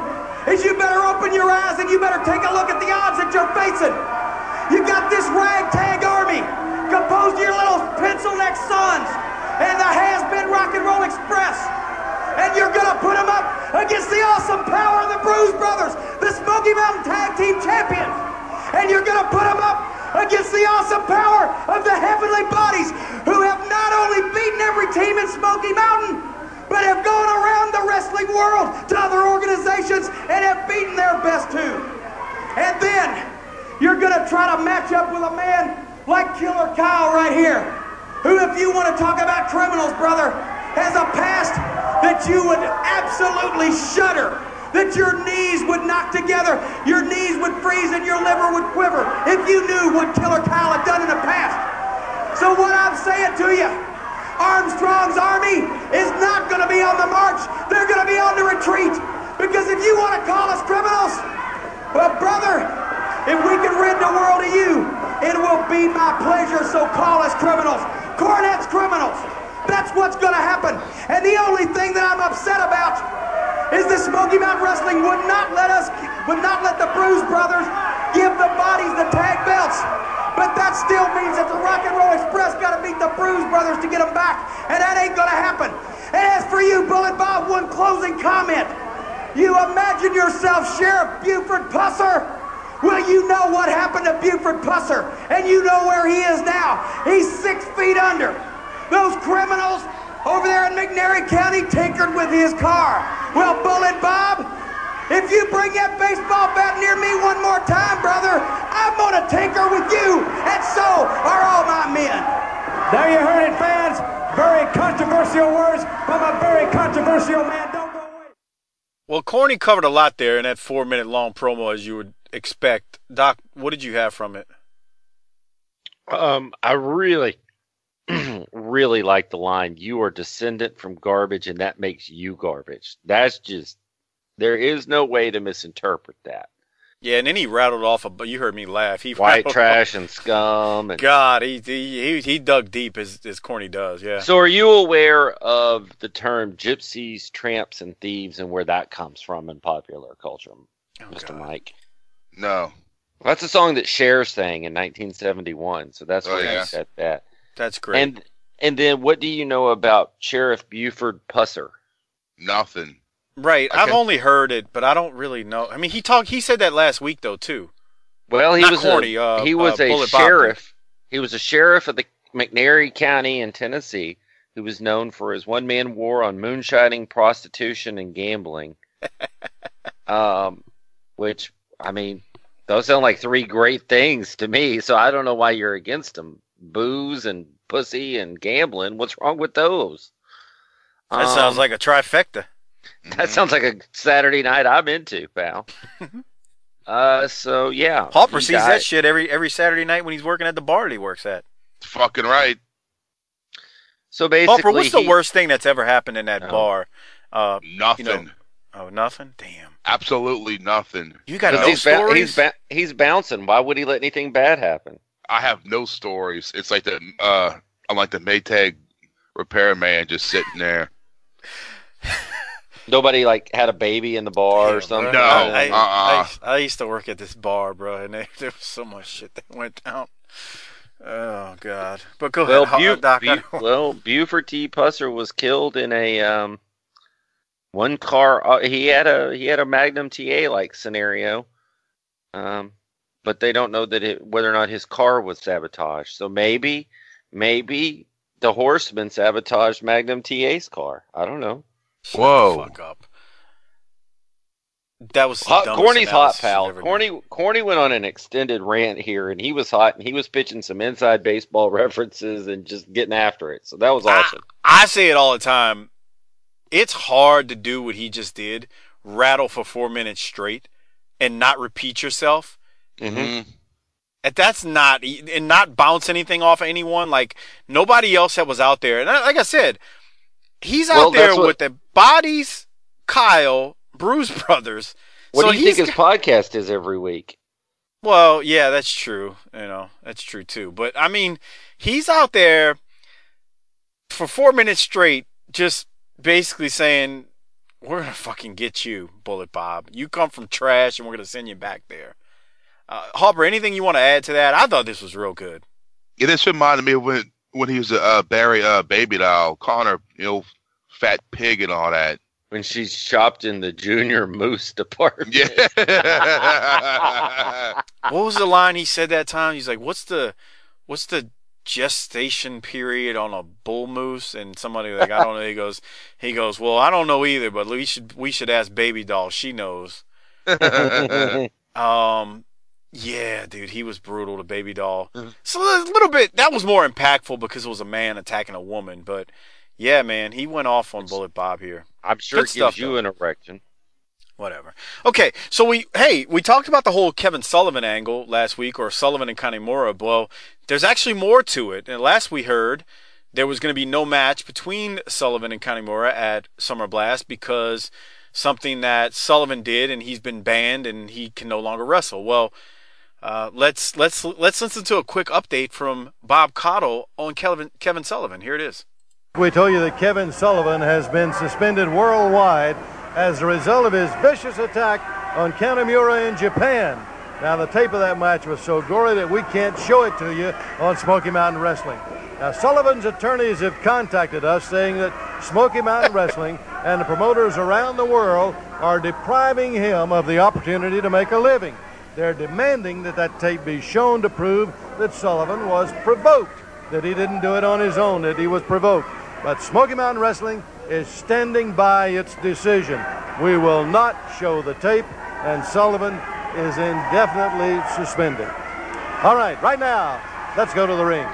is you better open your eyes and you better take a look at the odds that you're facing. You got this ragtag army composed of your little pencil neck sons and the has-been Rock and Roll Express. And you're going to put them up against the awesome power of the Bruise Brothers, the Smoky Mountain Tag Team Champions. And you're going to put them up against the awesome power of the Heavenly Bodies, who have not only beaten every team in Smoky Mountain, but have gone around the wrestling world to other organizations and have beaten their best too. And then you're going to try to match up with a man like Killer Kyle right here, who, if you want to talk about criminals, brother, has a past that you would absolutely shudder, that your knees would knock together, your knees would freeze and your liver would quiver if you knew what Killer Kyle had done in the past. So what I'm saying to you, Armstrong's army is not going to be on the march. They're going to be on the retreat. Because if you want to call us criminals, well, brother, if we can rid the world of you, it will be my pleasure, so call us criminals. Cornette's criminals. That's what's going to happen. And the only thing that I'm upset about is the Smoky Mountain Wrestling would not let us, would not let the Bruise Brothers give the Bodies the tag belts. But that still means that the Rock and Roll Express got to beat the Bruise Brothers to get them back. And that ain't going to happen. And as for you, Bullet Bob, one closing comment. You imagine yourself Sheriff Buford Pusser? Well, you know what happened to Buford Pusser. And you know where he is now. He's six feet under. Those criminals over there in McNairy County tinkered with his car. Well, Bullet Bob, if you bring that baseball bat near me one more time, brother, I'm going to tinker with you, and so are all my men. There you heard it, fans. Very controversial words from a very controversial man. Don't go away. Well, Corny covered a lot there in that four-minute long promo, as you would expect. Doc, what did you have from it? Um, I really, really like the line, "You are descendant from garbage, and that makes you garbage." That's just, there is no way to misinterpret that. Yeah, and then he rattled off, a, but you heard me laugh. He White trash off. And scum. And God, he, he he dug deep as, as Corny does, yeah. So are you aware of the term gypsies, tramps, and thieves and where that comes from in popular culture, oh, Mister God. Mike? No. Well, that's a song that Cher sang in nineteen seventy-one, so that's oh, where yeah. he said that. That's great. And and then what do you know about Sheriff Buford Pusser? Nothing. Right. I I've can... only heard it, but I don't really know. I mean, he talked. He said that last week, though, too. Well, he Not was Corny, a, uh, he was uh, a sheriff. He was a sheriff of the McNairy County in Tennessee, who was known for his one-man war on moonshining, prostitution, and gambling. um, which, I mean, those sound like three great things to me, so I don't know why you're against them. Booze and pussy and gambling. What's wrong with those? That um, sounds like a trifecta. That sounds like a Saturday night I'm into, pal. uh, so yeah. Pauper sees died. that shit every every Saturday night when he's working at the bar that he works at. Fucking right. So basically, Pauper, what's he, the worst thing that's ever happened in that no. bar? Uh, nothing. You know, oh, nothing. Damn. Absolutely nothing. You got no he's stories. Ba- he's, ba- he's bouncing. Why would he let anything bad happen? I have no stories. It's like the uh, I'm like the Maytag repairman just sitting there. Nobody like had a baby in the bar yeah, or something. No, I, uh-uh. I, I, I used to work at this bar, bro, and they, there was so much shit that went down. Oh God! But go well, ahead, Bu- Doc. Bu- well, Buford T. Pusser was killed in a um, one car. Uh, he had a he had a Magnum T A like scenario, um, but they don't know that it, whether or not his car was sabotaged. So maybe, maybe the Horseman sabotaged Magnum T A's car. I don't know. Shut Whoa! The fuck up. That was hot. Corny's hot, pal. Corny, Corny went on an extended rant here, and he was hot, and he was pitching some inside baseball references and just getting after it. So that was awesome. I, I say it all the time. It's hard to do what he just did, rattle for four minutes straight, and not repeat yourself. Mm-hmm. And that's not, and not bounce anything off of anyone. Like nobody else that was out there. And like I said, he's out well, there what, with the Bodies, Kyle, Bruise Brothers. What so do you think his got, podcast is every week? Well, yeah, that's true. You know, that's true too. But I mean, he's out there for four minutes straight, just basically saying we're gonna fucking get you, Bullet Bob. You come from trash, and we're gonna send you back there. Uh, Harper, anything you want to add to that? I thought this was real good. Yeah, this reminded me of when when he was a uh, Barry uh, Baby Doll, Connor, you know, fat pig and all that. When she's shopped in the Junior Moose department. Yeah. What was the line he said that time? He's like, "What's the, what's the gestation period on a bull moose?" And somebody like, I don't know. He goes, he goes, "Well, I don't know either, but we should we should ask Baby Doll. She knows." um, yeah, dude, he was brutal to Baby Doll. So a little bit that was more impactful because it was a man attacking a woman, but. Yeah, man, he went off on Bullet Bob here. I'm sure Good it stuff, gives you though. an erection. Whatever. Okay, so we, hey, we talked about the whole Kevin Sullivan angle last week, or Sullivan and Kanemaru. Well, there's actually more to it. And last we heard, there was going to be no match between Sullivan and Kanemaru at Summer Blast because something that Sullivan did, and he's been banned, and he can no longer wrestle. Well, uh, let's let's let's listen to a quick update from Bob Caudle on Kevin Kevin Sullivan. Here it is. We told you that Kevin Sullivan has been suspended worldwide as a result of his vicious attack on Kanemaru in Japan. Now, the tape of that match was so gory that we can't show it to you on Smoky Mountain Wrestling. Now, Sullivan's attorneys have contacted us saying that Smoky Mountain Wrestling and the promoters around the world are depriving him of the opportunity to make a living. They're demanding that that tape be shown to prove that Sullivan was provoked, that he didn't do it on his own, that he was provoked. But Smoky Mountain Wrestling is standing by its decision. We will not show the tape, and Sullivan is indefinitely suspended. All right, right now, let's go to the ring.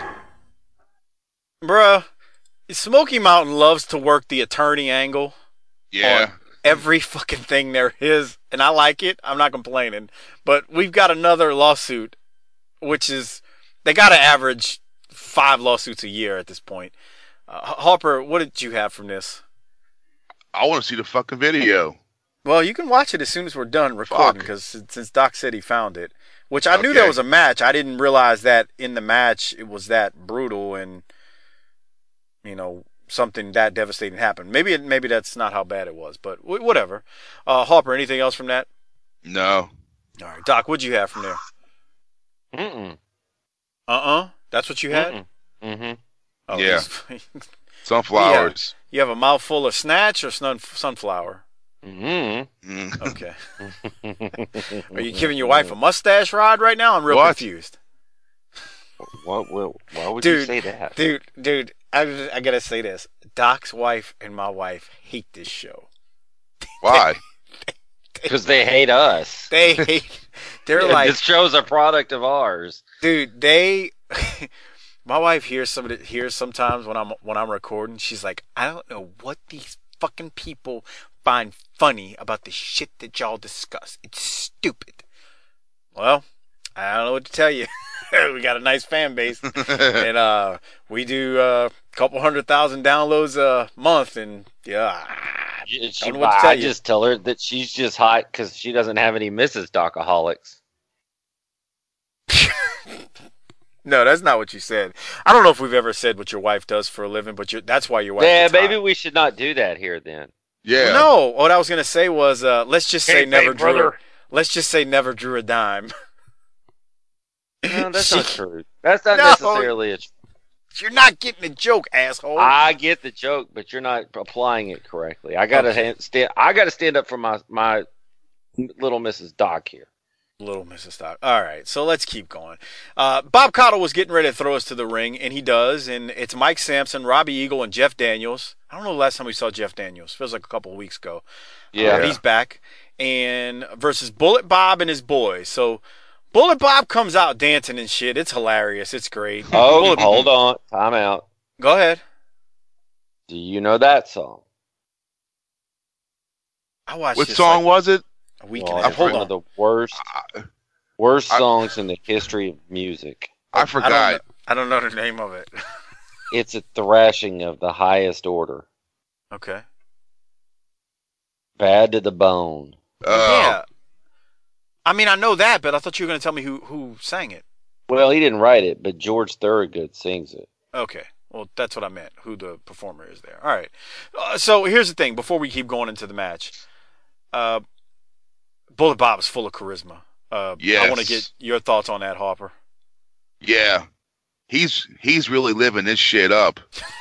Bruh, Smoky Mountain loves to work the attorney angle. Yeah. On every fucking thing there is, and I like it. I'm not complaining. But we've got another lawsuit, which is, they got to average five lawsuits a year at this point. Uh, Harper, what did you have from this? I want to see the fucking video. Well, you can watch it as soon as we're done recording, because since Doc said he found it, which I knew there Okay. was a match. I didn't realize that in the match it was that brutal and, you know, something that devastating happened. Maybe it, maybe that's not how bad it was, but w- whatever. Uh, Harper, anything else from that? No. All right, Doc, what'd you have from there? Mm-mm. Uh-uh? That's what you had? Mm-hmm. Oh, Yeah. he's- Sunflowers. You have a mouthful of snatch or sun- sunflower? Mm-hmm. Mm. Okay. Are you giving your wife a mustache rod right now? I'm real What? confused. What, what, why would Dude, you say that? Dude, dude, I, I gotta say this. Doc's wife and my wife hate this show. Why? Because they hate us. They hate, they're Yeah, like, this show's a product of ours. dude, they, my wife hears some of it, hears sometimes when I'm, when I'm recording, she's like, I don't know what these fucking people find funny about the shit that y'all discuss. It's stupid. Well, I don't know what to tell you. We got a nice fan base, and uh, we do a uh, couple hundred thousand downloads a month, and yeah, She, I don't know what to tell I you. just tell her that she's just hot because she doesn't have any Missus Docaholics. No, that's not what you said. I don't know if we've ever said what your wife does for a living, but you're, that's why your wife. Yeah, gets maybe hot. we should not do that here then. Yeah. No, what I was gonna say was, uh, let's just say Hey, never hey, drew. brother. A, let's just say never drew a dime. No, that's She- not true. That's not No. necessarily a tr- You're not getting the joke, asshole. I get the joke, but you're not applying it correctly. I gotta Okay. hand, stand. I gotta stand up for my my little Missus Doc here. Little Missus Stock. All right, so let's keep going. Uh, Bob Caudle was getting ready to throw us to the ring, and he does. And it's Mike Sampson, Robbie Eagle, and Jeff Daniels. I don't know the last time we saw Jeff Daniels. Feels like a couple of weeks ago. Yeah. Uh, he's back. And versus Bullet Bob and his boys. So Bullet Bob comes out dancing and shit. It's hilarious. It's great. Oh, Bullet- hold on, time out. Go ahead. Do you know that song? I watched What this song like was it? a week Well, and a half. it's Hold one on. of the worst, I, worst I- songs in the history of music. I I forgot. don't, know, I don't know the name of it. It's a thrashing of the highest order. Okay. Bad to the bone. Oh, Yeah. I mean, I know that, but I thought you were going to tell me who, who sang it. Well, he didn't write it, but George Thorogood sings it. Okay. Well, that's what I meant, who the performer is there. All right. Uh, so here's the thing. Before we keep going into the match, uh, Bullet Bob is full of charisma. Uh, yes. I want to get your thoughts on that, Harper. Yeah. He's he's really living this shit up.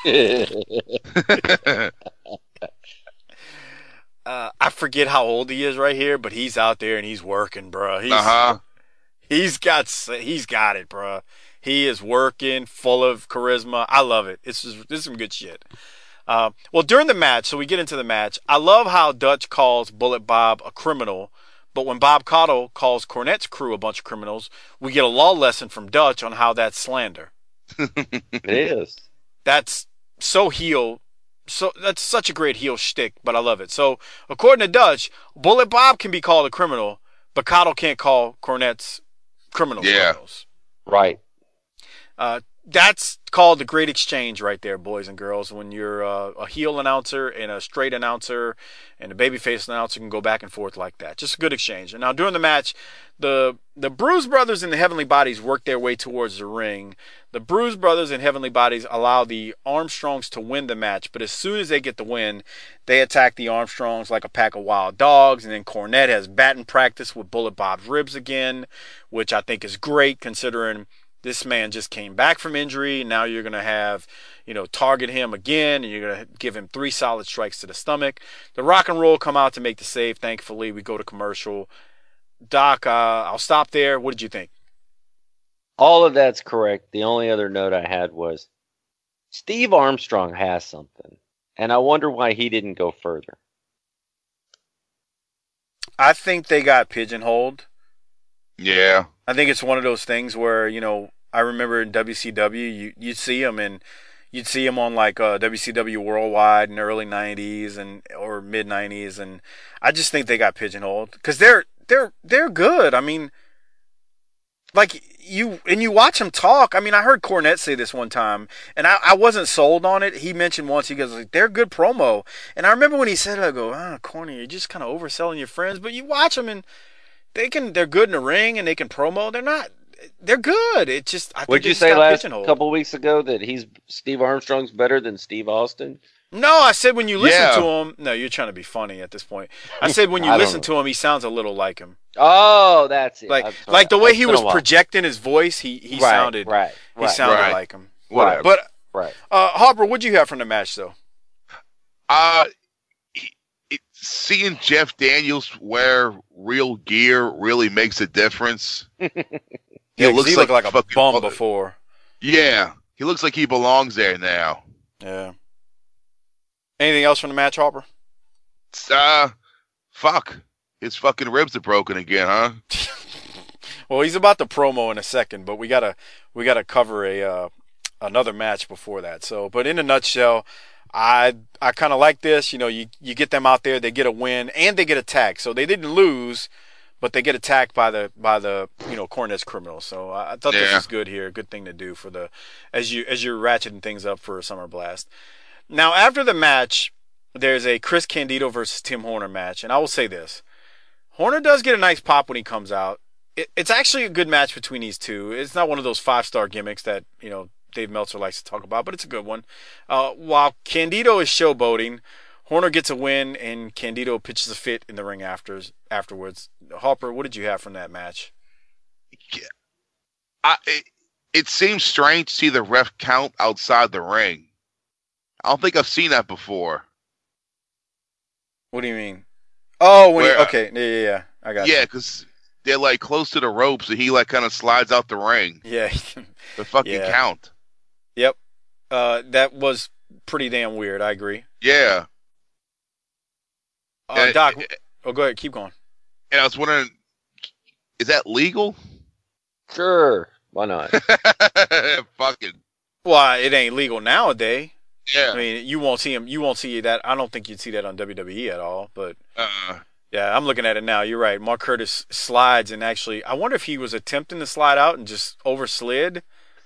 uh, I forget how old he is right here, but he's out there and he's working, bro. He's, uh-huh. He's got he's got it, bro. He is working, full of charisma. I love it. It's just, this is some good shit. Uh, well, during the match, so we get into the match. I love how Dutch calls Bullet Bob a criminal, but when Bob Caudle calls Cornette's crew a bunch of criminals, we get a law lesson from Dutch on how that's slander. It is. That's so heel. So that's such a great heel shtick, but I love it. So according to Dutch, Bullet Bob can be called a criminal, but Caudle can't call Cornette's criminals yeah. criminals. Right. Uh, that's called the great exchange right there, boys and girls, when you're uh, a heel announcer and a straight announcer and a babyface announcer can go back and forth like that. Just a good exchange. And now during the match, the the Bruise Brothers and the Heavenly Bodies work their way towards the ring. The Bruise Brothers and Heavenly Bodies allow the Armstrongs to win the match, but as soon as they get the win, they attack the Armstrongs like a pack of wild dogs, and then Cornette has batting practice with Bullet Bob's ribs again, which I think is great considering this man just came back from injury. Now you're going to have, you know, target him again, and you're going to give him three solid strikes to the stomach. The Rock and Roll come out to make the save. Thankfully, we go to commercial. Doc, uh, I'll stop there. What did you think? All of that's correct. The only other note I had was Steve Armstrong has something, and I wonder why he didn't go further. I think they got pigeonholed. Yeah. I think it's one of those things where, you know, I remember in W C W, you, you'd see him and you'd see him on like uh, W C W Worldwide in the early nineties and or mid nineties, and I just think they got pigeonholed because they're they're they're good. I mean, like you and you watch him talk. I mean, I heard Cornette say this one time, and I, I wasn't sold on it. He mentioned once, he goes, like, they're good promo, and I remember when he said it, I go, ah, Corny, you're just kind of overselling your friends, but you watch them and they can they're good in the ring and they can promo. They're not. They're good. It just. I Would think you just say got last pigeonholed. couple weeks ago that he's Steve Armstrong's better than Steve Austin? No, I said when you listen Yeah. to him. No, you're trying to be funny at this point. I said when you I don't listen know. to him, he sounds a little like him. Oh, that's it. Like I'm sorry. like the way It's he been was a while. projecting his voice. He he Right, sounded right, He right. sounded Right. like him. Whatever. But Right. uh, Harper, what'd you have from the match though? Uh, he- it, seeing Jeff Daniels wear real gear really makes a difference. He Yeah, 'cause looks he like, looked like a fucking bum bu- before. Yeah, he looks like he belongs there now. Yeah. Anything else from the match, Harper? Uh, fuck. His fucking ribs are broken again, huh? Well, he's about to promo in a second, but we gotta we gotta cover a uh, another match before that. So, but in a nutshell, I I kind of like this. You know, you you get them out there, they get a win, and they get attacked. So they didn't lose, but they get attacked by the by the you know Cornette's criminals. So I, I thought this Yeah. was good here. Good thing to do for the as you as you're ratcheting things up for Summer Blast. Now after the match, there's a Chris Candido versus Tim Horner match, and I will say this: Horner does get a nice pop when he comes out. It, it's actually a good match between these two. It's not one of those five star gimmicks that you know Dave Meltzer likes to talk about, but it's a good one. Uh, while Candido is showboating, Horner gets a win, and Candido pitches a fit in the ring after, afterwards. Harper, what did you have from that match? I, it, it seems strange to see the ref count outside the ring. I don't think I've seen that before. What do you mean? Oh, when he, Where- okay, yeah, yeah, yeah, I got Yeah, you. because they're like close to the ropes, and he like kind of slides out the ring. Yeah, The fucking Yeah. count. yep. Uh, that was pretty damn weird. I agree. Yeah. Uh, And- Doc, oh, go ahead, keep going. And I was wondering, is that legal? Sure. Why not? Fucking Well, it ain't legal nowadays. yeah. I mean, you won't see him. You won't see that. I don't think you'd see that on W W E at all. But Uh, yeah, I'm looking at it now. You're right. Mark Curtis slides, and actually, I wonder if he was attempting to slide out and just overslid,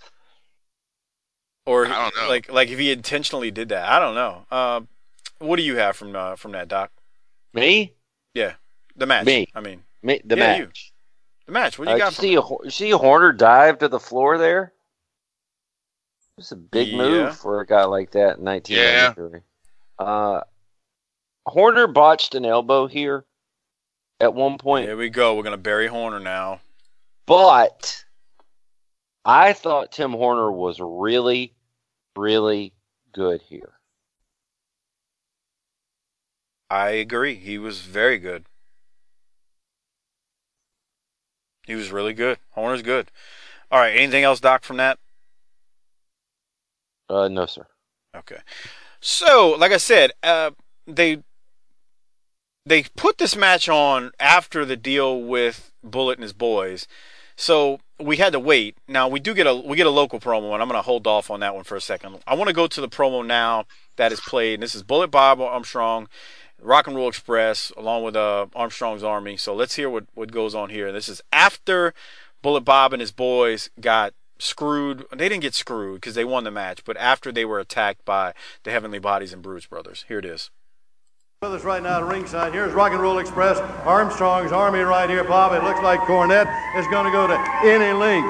or I don't know. like like if he intentionally did that. I don't know. Uh, what do you have from uh, from that, Doc? Me? Yeah, the match. Me. I mean, Me? The Yeah, you. match. the match. What do Uh, you you got from see, it? Hor- see Horner dive to the floor there? It's a big Yeah. move for a guy like that in nineteen ninety-three. Yeah. Uh, Horner botched an elbow here at one point. Here we go. We're going to bury Horner now. But I thought Tim Horner was really, really good here. I agree. He was very good. He was really good. Horner's good. All right. Anything else, Doc, from that? Uh, no, sir. Okay. So, like I said, uh, they they put this match on after the deal with Bullet and his boys. So we had to wait. Now we do get a we get a local promo, and I'm going to hold off on that one for a second. I want to go to the promo now that is played. And this is Bullet Bob Armstrong, Rock and Roll Express, along with uh, Armstrong's Army. So let's hear what, what goes on here. This is after Bullet Bob and his boys got screwed. They didn't get screwed because they won the match, but after they were attacked by the Heavenly Bodies and Bruise Brothers. Here it is. With us right now at ringside. Here's Rock and Roll Express, Armstrong's Army right here, Bob. It looks like Cornette is going to go to any length.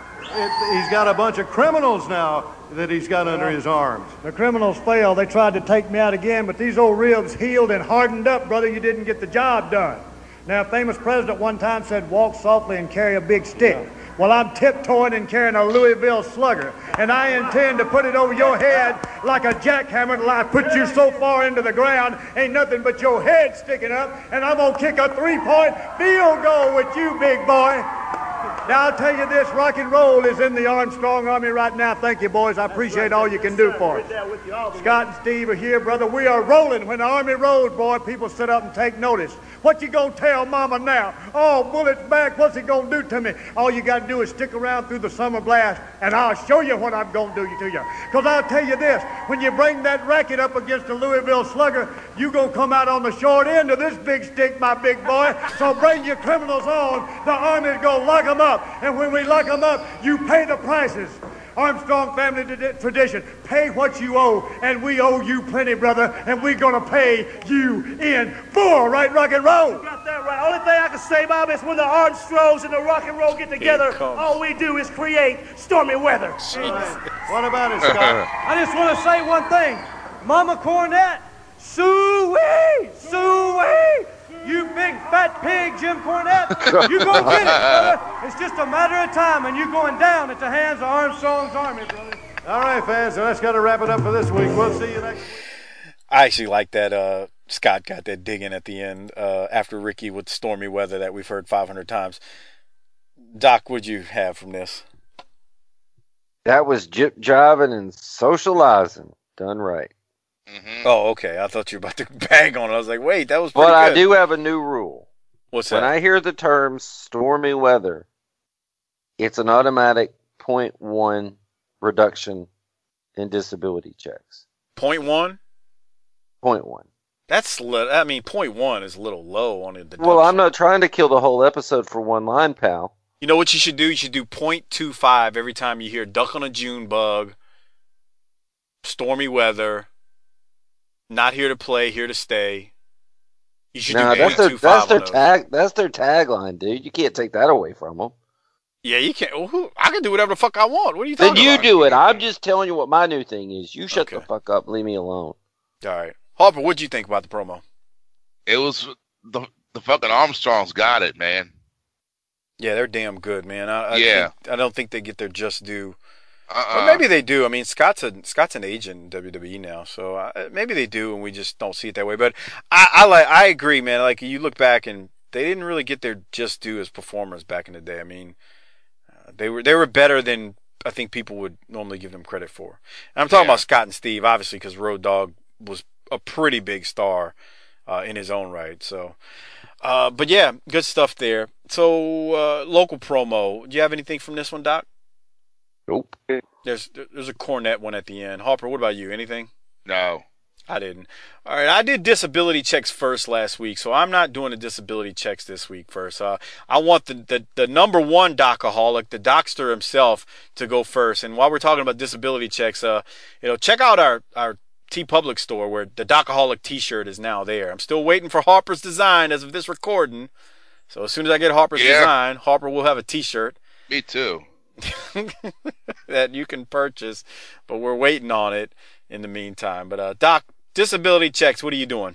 It, he's got a bunch of criminals now that he's got under his arms. The criminals failed. They tried to take me out again, but these old ribs healed and hardened up, brother. You didn't get the job done. Now, a famous president one time said, walk softly and carry a big stick. Well, I'm tiptoeing and carrying a Louisville Slugger, and I intend to put it over your head like a jackhammer till I put you so far into the ground, ain't nothing but your head sticking up, and I'm going to kick a three-point field goal with you, big boy. Now, I'll tell you this, rock and roll is in the Armstrong Army right now. Thank you, boys. I appreciate all you can do for us. Scott and Steve are here, brother. We are rolling. When the Army rolls, boy, people sit up and take notice. What you gonna tell Mama now? Oh, Bullet's back. What's he gonna do to me? All you gotta do is stick around through the summer blast, and I'll show you what I'm gonna do to you. Because I'll tell you this, when you bring that racket up against the Louisville Slugger, you gonna come out on the short end of this big stick, my big boy. So bring your criminals on. The Army's gonna lock them up. And when we lock them up, you pay the prices. Armstrong family tradition, pay what you owe, and we owe you plenty, brother, and we're going to pay you in full, right, rock and roll? You got that right. Only thing I can say, Bob, is when the Armstrongs and the rock and roll get together, all we do is create stormy weather. What about it, Scott? I just want to say one thing. Mama Cornette, sue-wee, sue-wee. You big fat pig, Jim Cornette, you gonna get it, brother. It's just a matter of time, and you're going down at the hands of Armstrong's Army, brother. All right, fans, so that's got to wrap it up for this week. We'll see you next week. I actually like that uh, Scott got that dig in at the end uh, after Ricky with stormy weather that we've heard five hundred times. Doc, what'd you have from this? That was jip jiving and socializing done right. Mm-hmm. Oh, okay. I thought you were about to bang on it. I was like, wait, that was pretty But I good. do have a new rule. What's When that? I hear the term stormy weather, it's an automatic point one reduction in disability checks. Point one? Point one. That's, li- I mean, point one is a little low on the deduction. Well, I'm not trying to kill the whole episode for one line, pal. You know what you should do? You should do point two five every time you hear duck on a June bug, stormy weather, not here to play, here to stay. You should No, do that's their point two that's five their on those. tag that's their tagline, dude. You can't take that away from them. Yeah, you can't. Well, who, I can do whatever the fuck I want. What are you Then talking you about? do it. I'm just telling you what my new thing is. You shut the Okay. fuck up. Leave me alone. All right. Harper, what'd you think about the promo? It was the the fucking Armstrongs got it, man. Yeah, they're damn good, man. I, I Yeah. think, I don't think they get their just due. Uh-uh. Well, maybe they do. I mean, Scott's a, Scott's an agent in W W E now, so uh, maybe they do, and we just don't see it that way. But I, I like, I agree, man. Like you look back, and they didn't really get their just due as performers back in the day. I mean, uh, they were they were better than I think people would normally give them credit for. And I'm talking Yeah. about Scott and Steve, obviously, because Road Dogg was a pretty big star uh, in his own right. So, uh, but yeah, good stuff there. So, uh, local promo. Do you have anything from this one, Doc? Nope. There's there's a Cornette one at the end. Harper, what about you? Anything? No. I didn't. All right, I did disability checks first last week, so I'm not doing the disability checks this week first. Uh, I want the, the, the number one docaholic, the Docster himself, to go first. And while we're talking about disability checks, uh, you know, check out our, our TeePublic store where the Docaholic T-shirt is now there. I'm still waiting for Harper's design as of this recording. So as soon as I get Harper's Yeah. design, Harper will have a T-shirt. Me too. that you can purchase, but we're waiting on it in the meantime. But uh, Doc, disability checks, what are you doing?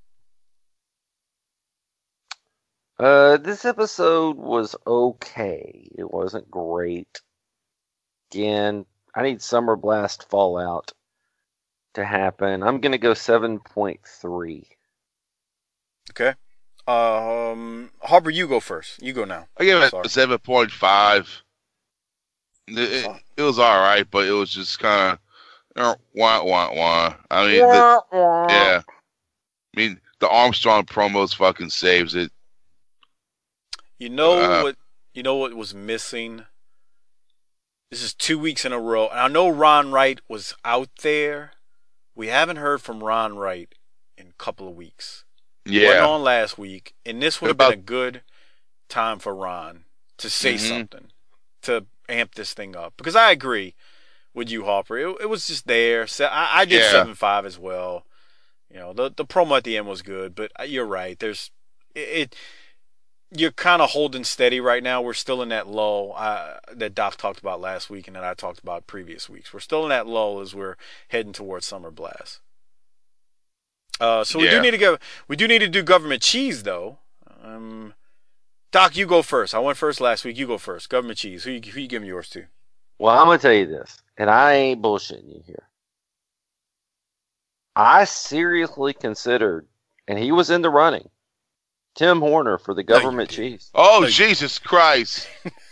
Uh, this episode was okay. It wasn't great. Again, I need Summer Blast Fallout to happen. I'm gonna go seven point three. Okay. Um, Harper, you go first. You go now. I give it Sorry. a seven point five. It, it, it was all right, but it was just kind of you know, wah wah wah. I mean, the, yeah. I mean, the Armstrong promos fucking saves it. You know uh, what? You know what was missing. This is two weeks in a row, and I know Ron Wright was out there. We haven't heard from Ron Wright in a couple of weeks. Yeah. Wasn't on last week, and this would have about, been a good time for Ron to say mm-hmm. something to amp this thing up. Because I agree with you, Harper. It, it was just there. So I, I did yeah. seven five as well. You know, the the promo at the end was good, but you're right. There's it. it you're kind of holding steady right now. We're still in that lull uh, that Doc talked about last week, and that I talked about previous weeks. We're still in that lull as we're heading towards Summer Blast. Uh, so we yeah. do need to go. We do need to do government cheese, though. Um, Doc, you go first. I went first last week. You go first. Government cheese. Who you, who you giving yours to? Well, I'm gonna tell you this, and I ain't bullshitting you here. I seriously considered, and he was in the running, Tim Horner for the government no, cheese. Oh, no, Jesus Christ.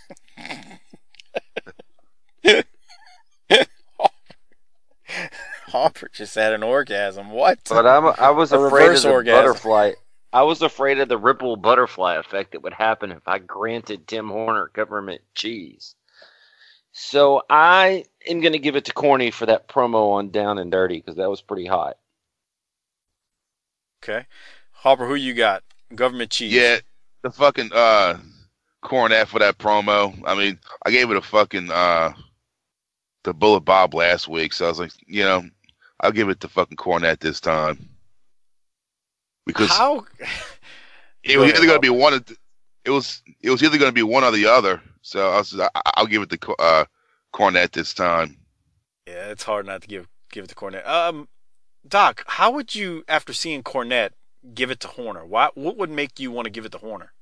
Harper just had an orgasm. What? But I'm, I was A afraid of reverse the orgasm. butterfly. I was afraid of the ripple butterfly effect that would happen if I granted Tim Horner government cheese. So I am going to give it to Corny for that promo on Down and Dirty because that was pretty hot. Okay. Harper, who you got? Government cheese. Yeah, the fucking uh, Cornette for that promo. I mean, I gave it a fucking uh, the Bullet Bob last week, so I was like, you know, I'll give it to fucking Cornette this time because How? it was either going to be one. Of the, it was it was either going to be one or the other. So I was, I, I'll give it to uh, Cornette this time. Yeah, it's hard not to give give it to Cornette. Um, Doc, how would you, after seeing Cornette, give it to Horner? Why? What would make you want to give it to Horner?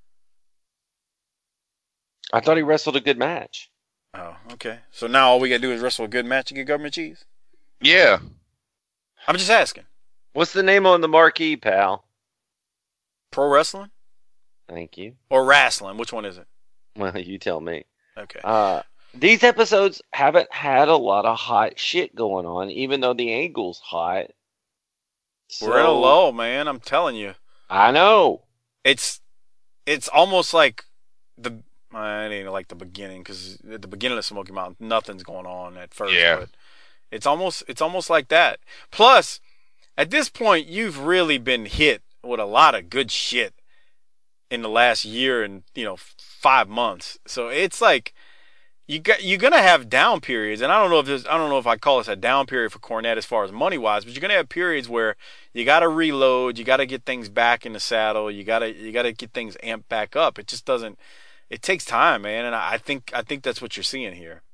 I thought he wrestled a good match. Oh, okay. So now all we got to do is wrestle a good match and get government cheese? Yeah. I'm just asking. What's the name on the marquee, pal? Pro wrestling? Thank you. Or wrestling? Which one is it? Well, you tell me. Okay. Uh, these episodes haven't had a lot of hot shit going on, even though the angle's hot. So, We're in a lull, man. I'm telling you. I know. It's it's almost like the I ain't like the beginning because at the beginning of Smoky Mountain, nothing's going on at first. Yeah. But it's almost it's almost like that. Plus, at this point, you've really been hit with a lot of good shit in the last year and you know five months. So it's like you got you're gonna have down periods, and I don't know if this I don't know if I call this a down period for Cornette as far as money wise, but you're gonna have periods where you gotta reload, you gotta get things back in the saddle, you gotta you gotta get things amped back up. It just doesn't. It takes time, man, and I think I think that's what you're seeing here.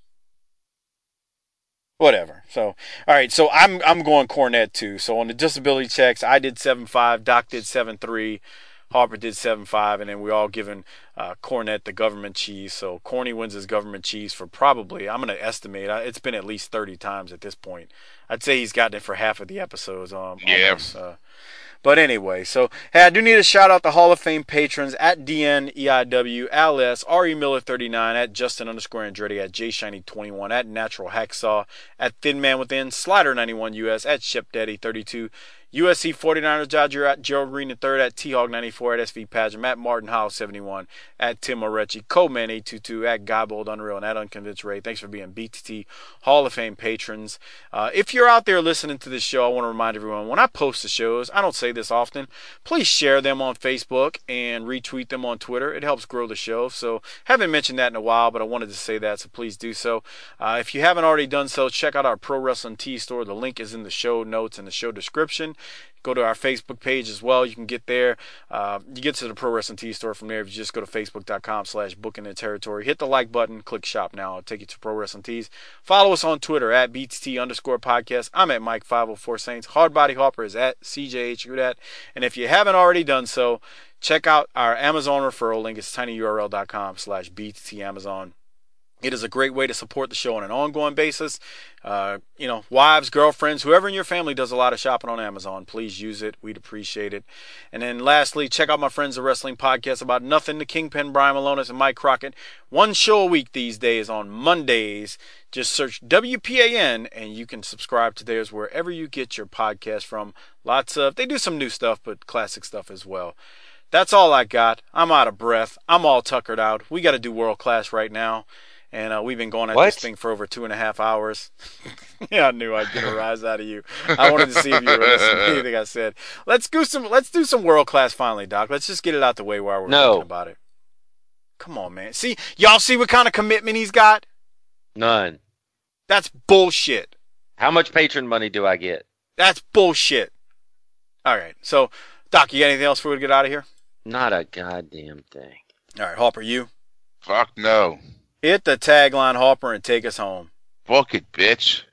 Whatever. So, all right. So I'm I'm going Cornette too. So on the disability checks, I did seven five, Doc did seven three. Harper did seven five, and then we all given uh, Cornette the government cheese. So Corny wins his government cheese for probably, I'm going to estimate, uh, it's been at least thirty times at this point. I'd say he's gotten it for half of the episodes. Um, Yeah. almost, uh, but anyway, so hey, I do need to shout out the Hall of Fame patrons at D N E I W, Al S, R E Miller thirty-nine, at Justin underscore Andretti, at J Shiny twenty-one, at Natural Hacksaw, at Thin Man Within, Slider ninety-one U S, at Shep Daddy thirty-two, U S C forty-niners Dodger, at Gerald Green the third, at T Hog ninety-four, at S V Pageant, at Martin Howell seventy-one, at Tim Orechi, Coleman eight two two, at Guybold Unreal, and at Unconvinced Ray. Thanks for being B T T Hall of Fame patrons. Uh, if you're out there listening to this show, I want to remind everyone, when I post the shows, I don't say this often, please share them on Facebook and retweet them on Twitter. It helps grow the show. So haven't mentioned that in a while, but I wanted to say that, so please do so. Uh, if you haven't already done so, check out our Pro Wrestling Tee store. The link is in the show notes and the show description. Go to our Facebook page as well. You can get there. Uh, you get to the Pro Wrestling Tees store from there. If you just go to facebook.com slash booking the territory, hit the like button, click shop now. It'll take you to Pro Wrestling Tees. Follow us on Twitter at B T T underscore podcast. I'm at Mike five oh four Saints. Hardbody Hopper is at C J H Udat. And if you haven't already done so, check out our Amazon referral link. It's tinyurl.com slash BTT Amazon. It is a great way to support the show on an ongoing basis. Uh, you know, wives, girlfriends, whoever in your family does a lot of shopping on Amazon, please use it. We'd appreciate it. And then lastly, check out my Friends of Wrestling podcast about nothing. The Kingpin, Brian Malonis, and Mike Crockett. One show a week these days on Mondays. Just search W P A N and you can subscribe to theirs wherever you get your podcast from. Lots of, they do some new stuff, but classic stuff as well. That's all I got. I'm out of breath. I'm all tuckered out. We got to do World Class right now. And uh, we've been going at what? this thing for over two and a half hours. Yeah, I knew I'd get a rise out of you. I wanted to see if you were listening to anything I said. Let's do some. Let's do some World Class finally, Doc. Let's just get it out the way while we're no. thinking about it. Come on, man. See, y'all see what kind of commitment he's got? None. That's bullshit. How much patron money do I get? That's bullshit. All right. So, Doc, you got anything else before we get out of here? Not a goddamn thing. All right, Hopper, you? Fuck no. Hit the tagline, Hopper, and take us home. Book it, bitch.